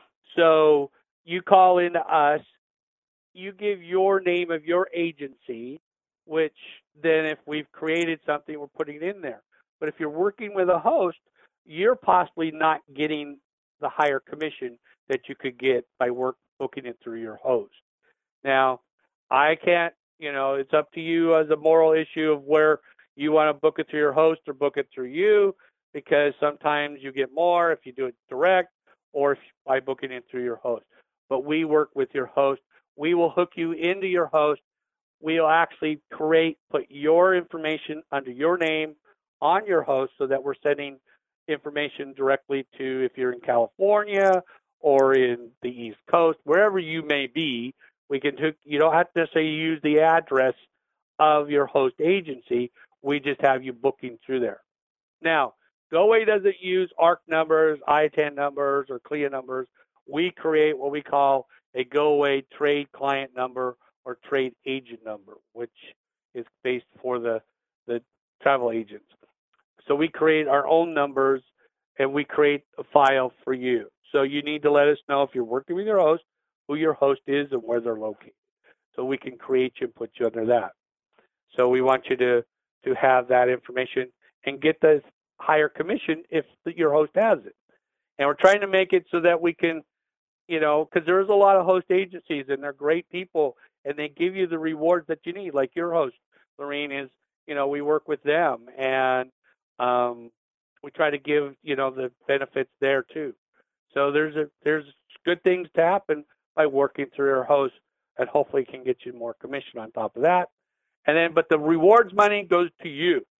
So you call into us, you give your name of your agency, which then if we've created something, we're putting it in there. But if you're working with a host, you're possibly not getting the higher commission that you could get by work booking it through your host. Now, I can't, you know, it's up to you as a moral issue of where you want to book it through your host or book it through you, because sometimes you get more if you do it direct or if by booking it through your host. But we work with your host. We will hook you into your host. We'll actually create, put your information under your name on your host so that we're sending information directly to, if you're in California or in the East Coast, wherever you may be, we can, you don't have to necessarily use the address of your host agency. We just have you booking through there. Now, Go Away doesn't use A R C numbers, I T A N numbers, or C L I A numbers. We create what we call a Go Away trade client number or trade agent number, which is based for the, the travel agents. So we create our own numbers and we create a file for you. So you need to let us know if you're working with your host, who your host is and where they're located. So we can create you and put you under that. So we want you to, to have that information and get the higher commission if your host has it. And we're trying to make it so that we can, you know, because there's a lot of host agencies and they're great people and they give you the rewards that you need. Like your host, Lorraine, is, you know, we work with them and um, we try to give, you know, the benefits there too. So there's a, there's good things to happen by working through your host, and hopefully can get you more commission on top of that. And then, but the rewards money goes to you.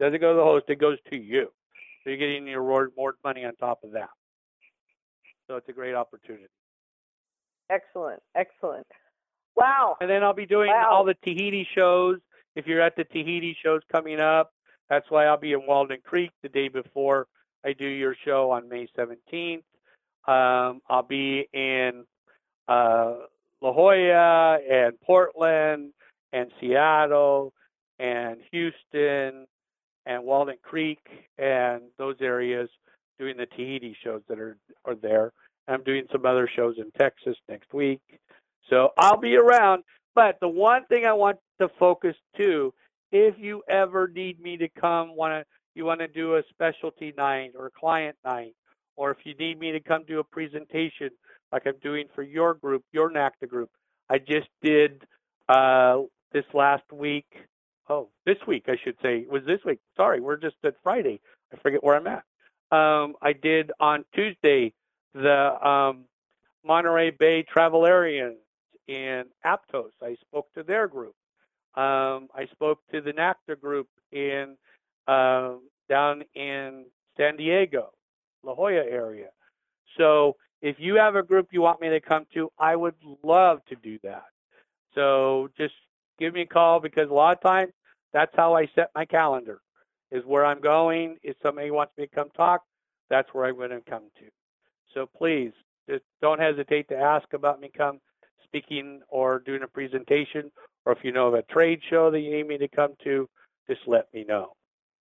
Doesn't go to the host, it goes to you. So you're getting your reward more money on top of that. So it's a great opportunity. Excellent, excellent. Wow. And then I'll be doing wow. all the Tahiti shows. If you're at the Tahiti shows coming up, that's why I'll be in Walden Creek the day before I do your show on May seventeenth. Um, I'll be in uh, La Jolla and Portland and Seattle and Houston and Walden Creek and those areas doing the Tahiti shows that are, are there. I'm doing some other shows in Texas next week. So I'll be around. But the one thing I want to focus to, if you ever need me to come, want to you want to do a specialty night or a client night, or if you need me to come do a presentation like I'm doing for your group, your NACTA group. I just did uh, this last week. Oh, this week, I should say. It was this week. Sorry, we're just at Friday. I forget where I'm at. Um, I did on Tuesday the um, Monterey Bay Travelarians in Aptos. I spoke to their group. Um, I spoke to the NACTA group in uh, down in San Diego, La Jolla area. So if you have a group you want me to come to, I would love to do that. So just give me a call, because a lot of times that's how I set my calendar, is where I'm going. If somebody wants me to come talk, that's where I'm going to come to. So please, just don't hesitate to ask about me come speaking or doing a presentation, or if you know of a trade show that you need me to come to, just let me know.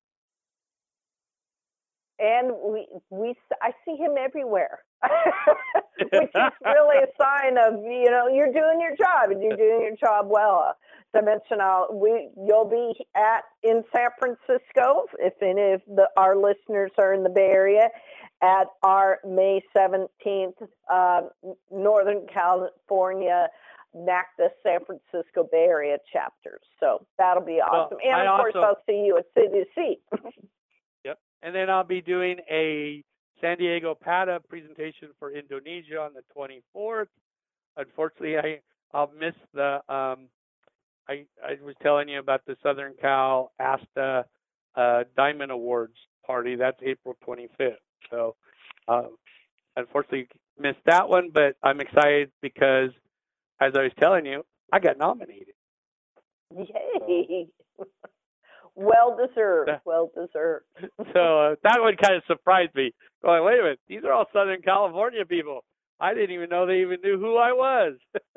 And we, we, I see him everywhere, which is really a sign of, you know, you're doing your job and you're doing your job well. As I mentioned, I'll, we, you'll be at in San Francisco, if any of the, our listeners are in the Bay Area, at our May seventeenth uh, Northern California NACTA San Francisco Bay Area chapters. So that'll be awesome. Well, and of I course, also, I'll see you at City to Sea. Yep. And then I'll be doing a San Diego P A D A presentation for Indonesia on the twenty-fourth. Unfortunately, I, I'll miss the, um, I, I was telling you about the Southern Cal ASTA uh, Diamond Awards party. That's April twenty-fifth. So um, unfortunately, missed that one, but I'm excited because, as I was telling you, I got nominated. Yay! So. Well deserved. Well deserved. So uh, that one kind of surprised me. Going, wait a minute, these are all Southern California people. I didn't even know they even knew who I was.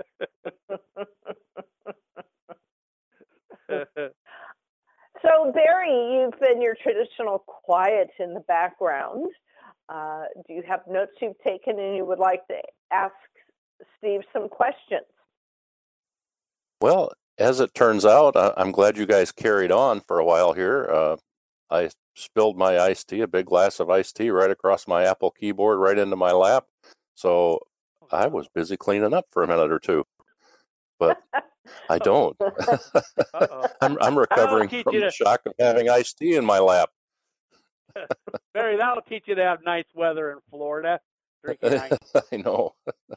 So, Barry, you've been your traditional quiet in the background. Uh, do you have notes you've taken and you would like to ask Steve some questions? Well, as it turns out, I'm glad you guys carried on for a while here. Uh, I spilled my iced tea, a big glass of iced tea, right across my Apple keyboard, right into my lap. So I was busy cleaning up for a minute or two. But I don't. I'm, I'm recovering from the shock of having iced tea in my lap. Barry, that'll teach you to have nice weather in Florida. Drinking ice. I know.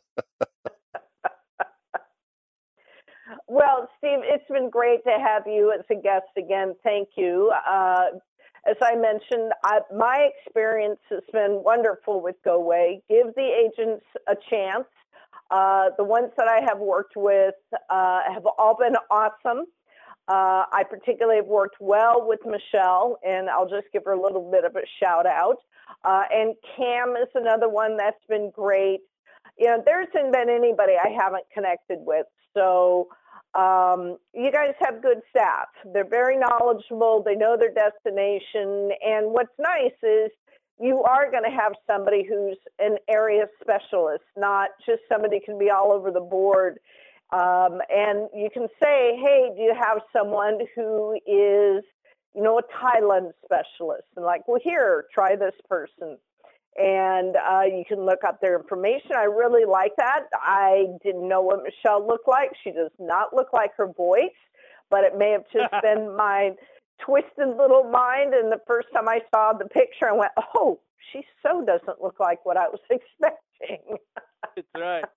Well, Steve, it's been great to have you as a guest again. Thank you. Uh, as I mentioned, I, my experience has been wonderful with GoWay. Give the agents a chance. Uh, the ones that I have worked with uh, have all been awesome. Uh, I particularly have worked well with Michelle, and I'll just give her a little bit of a shout out. Uh, and Cam is another one that's been great. You know, there hasn't been anybody I haven't connected with. So um, you guys have good staff. They're very knowledgeable. They know their destination. And what's nice is you are going to have somebody who's an area specialist, not just somebody who can be all over the board. Um, and you can say, hey, do you have someone who is, you know, a Thailand specialist? And like, well, here, try this person. And uh, you can look up their information. I really like that. I didn't know what Michelle looked like. She does not look like her voice, but it may have just been my twisted little mind. And the first time I saw the picture, I went, oh, she so doesn't look like what I was expecting. That's right.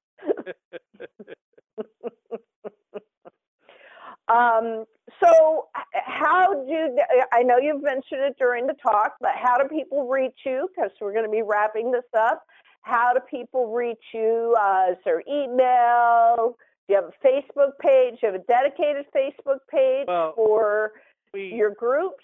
um, so how do, I know you've mentioned it during the talk, but how do people reach you? Because we're going to be wrapping this up. How do people reach you? Uh, is there email? Do you have a Facebook page? Do you have a dedicated Facebook page well, for we, your groups?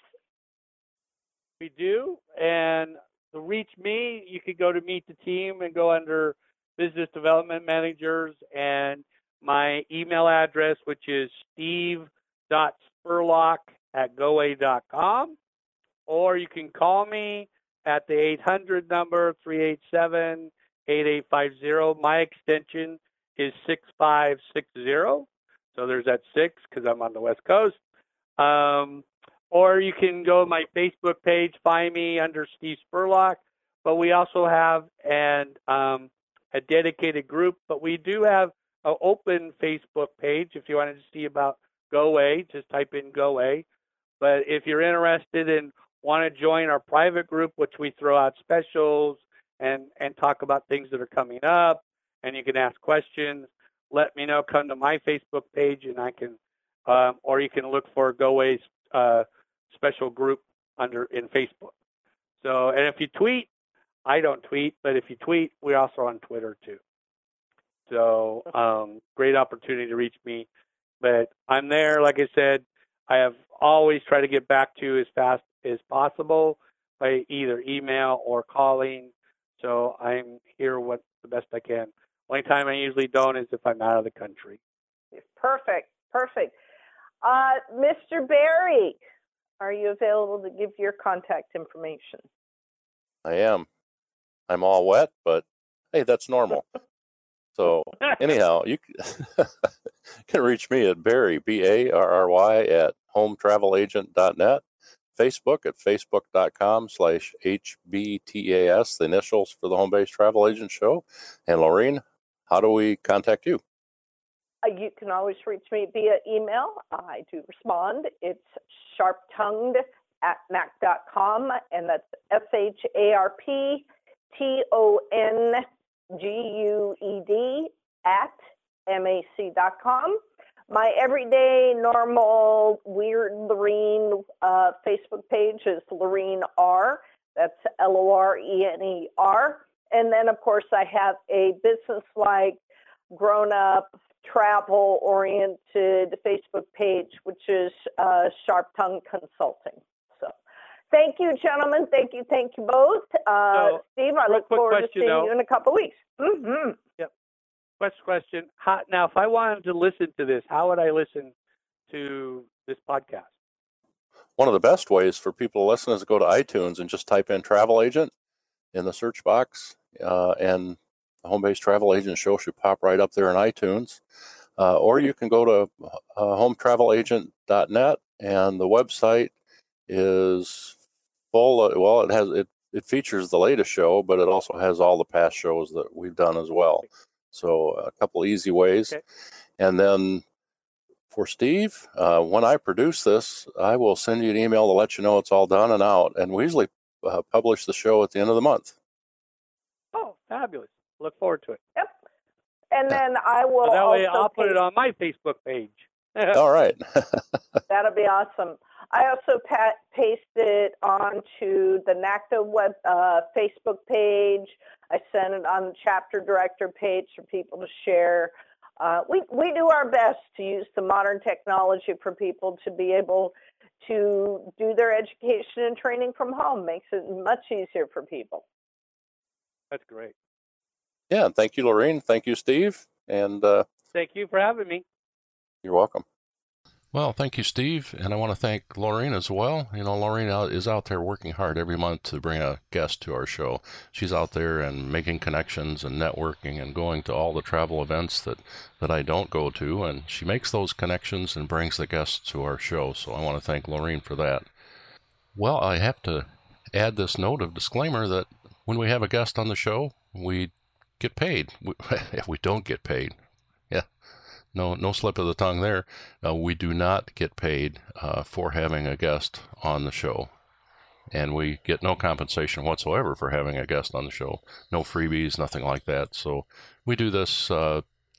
We do. And to reach me, you could go to Meet the Team and go under Business Development Managers, and my email address, which is steve.spurlock at goa dot com. Or you can call me at the eight hundred number, three eight seven, eight eight five zero. My extension is six five six zero. So there's that six because I'm on the West Coast. Um, or you can go to my Facebook page, find me under Steve Spurlock. But we also have an, um, a dedicated group. But we do have an open Facebook page if you wanted to see about GoA. Just type in GoA. But if you're interested in want to join our private group, which we throw out specials and, and talk about things that are coming up, and you can ask questions, let me know. Come to my Facebook page, and I can, um, or you can look for GoA's uh, special group under in Facebook. So, and if you tweet, I don't tweet, but if you tweet, we're also on Twitter too. So, um, great opportunity to reach me. But I'm there, like I said, I have always tried to get back to you as fast as possible by either email or calling. So I'm here what the best I can. Only time I usually don't is if I'm out of the country. Perfect, perfect. Uh, Mister Barry, are you available to give your contact information? I am. I'm all wet, but hey, that's normal. So anyhow, you can reach me at Barry, B A R R Y, at home travel agent dot net. Facebook at facebook.com slash HBTAS, the initials for the Home Based Travel Agent Show. And Laureen, how do we contact you? Uh, you can always reach me via email. I do respond. It's sharptongued at mac dot com, and that's S H A R P T O N G U E D at M A C dot com. My everyday, normal, weird Lorene uh, Facebook page is Lorene R. That's L O R E N E R. And then, of course, I have a business-like, grown-up, travel-oriented Facebook page, which is uh, Sharp Tongue Consulting. So thank you, gentlemen. Thank you. Thank you both. Uh, so, Steve, I look forward to seeing though. you in a couple of weeks. Mm-hmm. Yep. First question. How, now, if I wanted to listen to this, how would I listen to this podcast? One of the best ways for people to listen is to go to iTunes and just type in Travel Agent in the search box, uh, and the Home Based Travel Agent Show should pop right up there in iTunes. Uh, or you can go to uh, home travel agent dot net, and the website is full of, well, it has it, it features the latest show, but it also has all the past shows that we've done as well. So a couple easy ways. Okay. And then for Steve, uh, when I produce this, I will send you an email to let you know it's all done and out. And we usually uh, publish the show at the end of the month. Oh, fabulous. Look forward to it. Yep. And then I will so that way also I'll put it on my Facebook page. All right. That'll be awesome. I also pat, paste it onto the NACTA web uh, Facebook page. I send it on the chapter director page for people to share. Uh, we, we do our best to use the modern technology for people to be able to do their education and training from home. Makes it much easier for people. That's great. Yeah, thank you, Lorene. Thank you, Steve. And uh, thank you for having me. You're welcome. Well, thank you, Steve, and I want to thank Lorene as well. You know, Lorene is out there working hard every month to bring a guest to our show. She's out there and making connections and networking and going to all the travel events that, that I don't go to, and she makes those connections and brings the guests to our show, so I want to thank Lorene for that. Well, I have to add this note of disclaimer that when we have a guest on the show, we get paid. We, if we don't get paid, yeah. No, no slip of the tongue there. Uh, we do not get paid uh, for having a guest on the show, and we get no compensation whatsoever for having a guest on the show. No freebies, nothing like that. So we do this uh,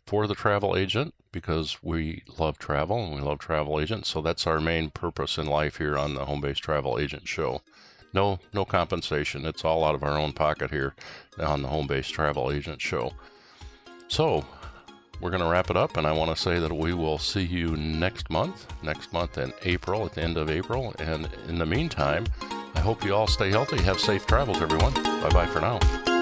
for the travel agent because we love travel and we love travel agents. So that's our main purpose in life here on the Home Base Travel Agent Show. No, no compensation. It's all out of our own pocket here on the Home Base Travel Agent Show. So we're going to wrap it up, and I want to say that we will see you next month, next month in April, at the end of April. And in the meantime, I hope you all stay healthy. Have safe travels, everyone. Bye-bye for now.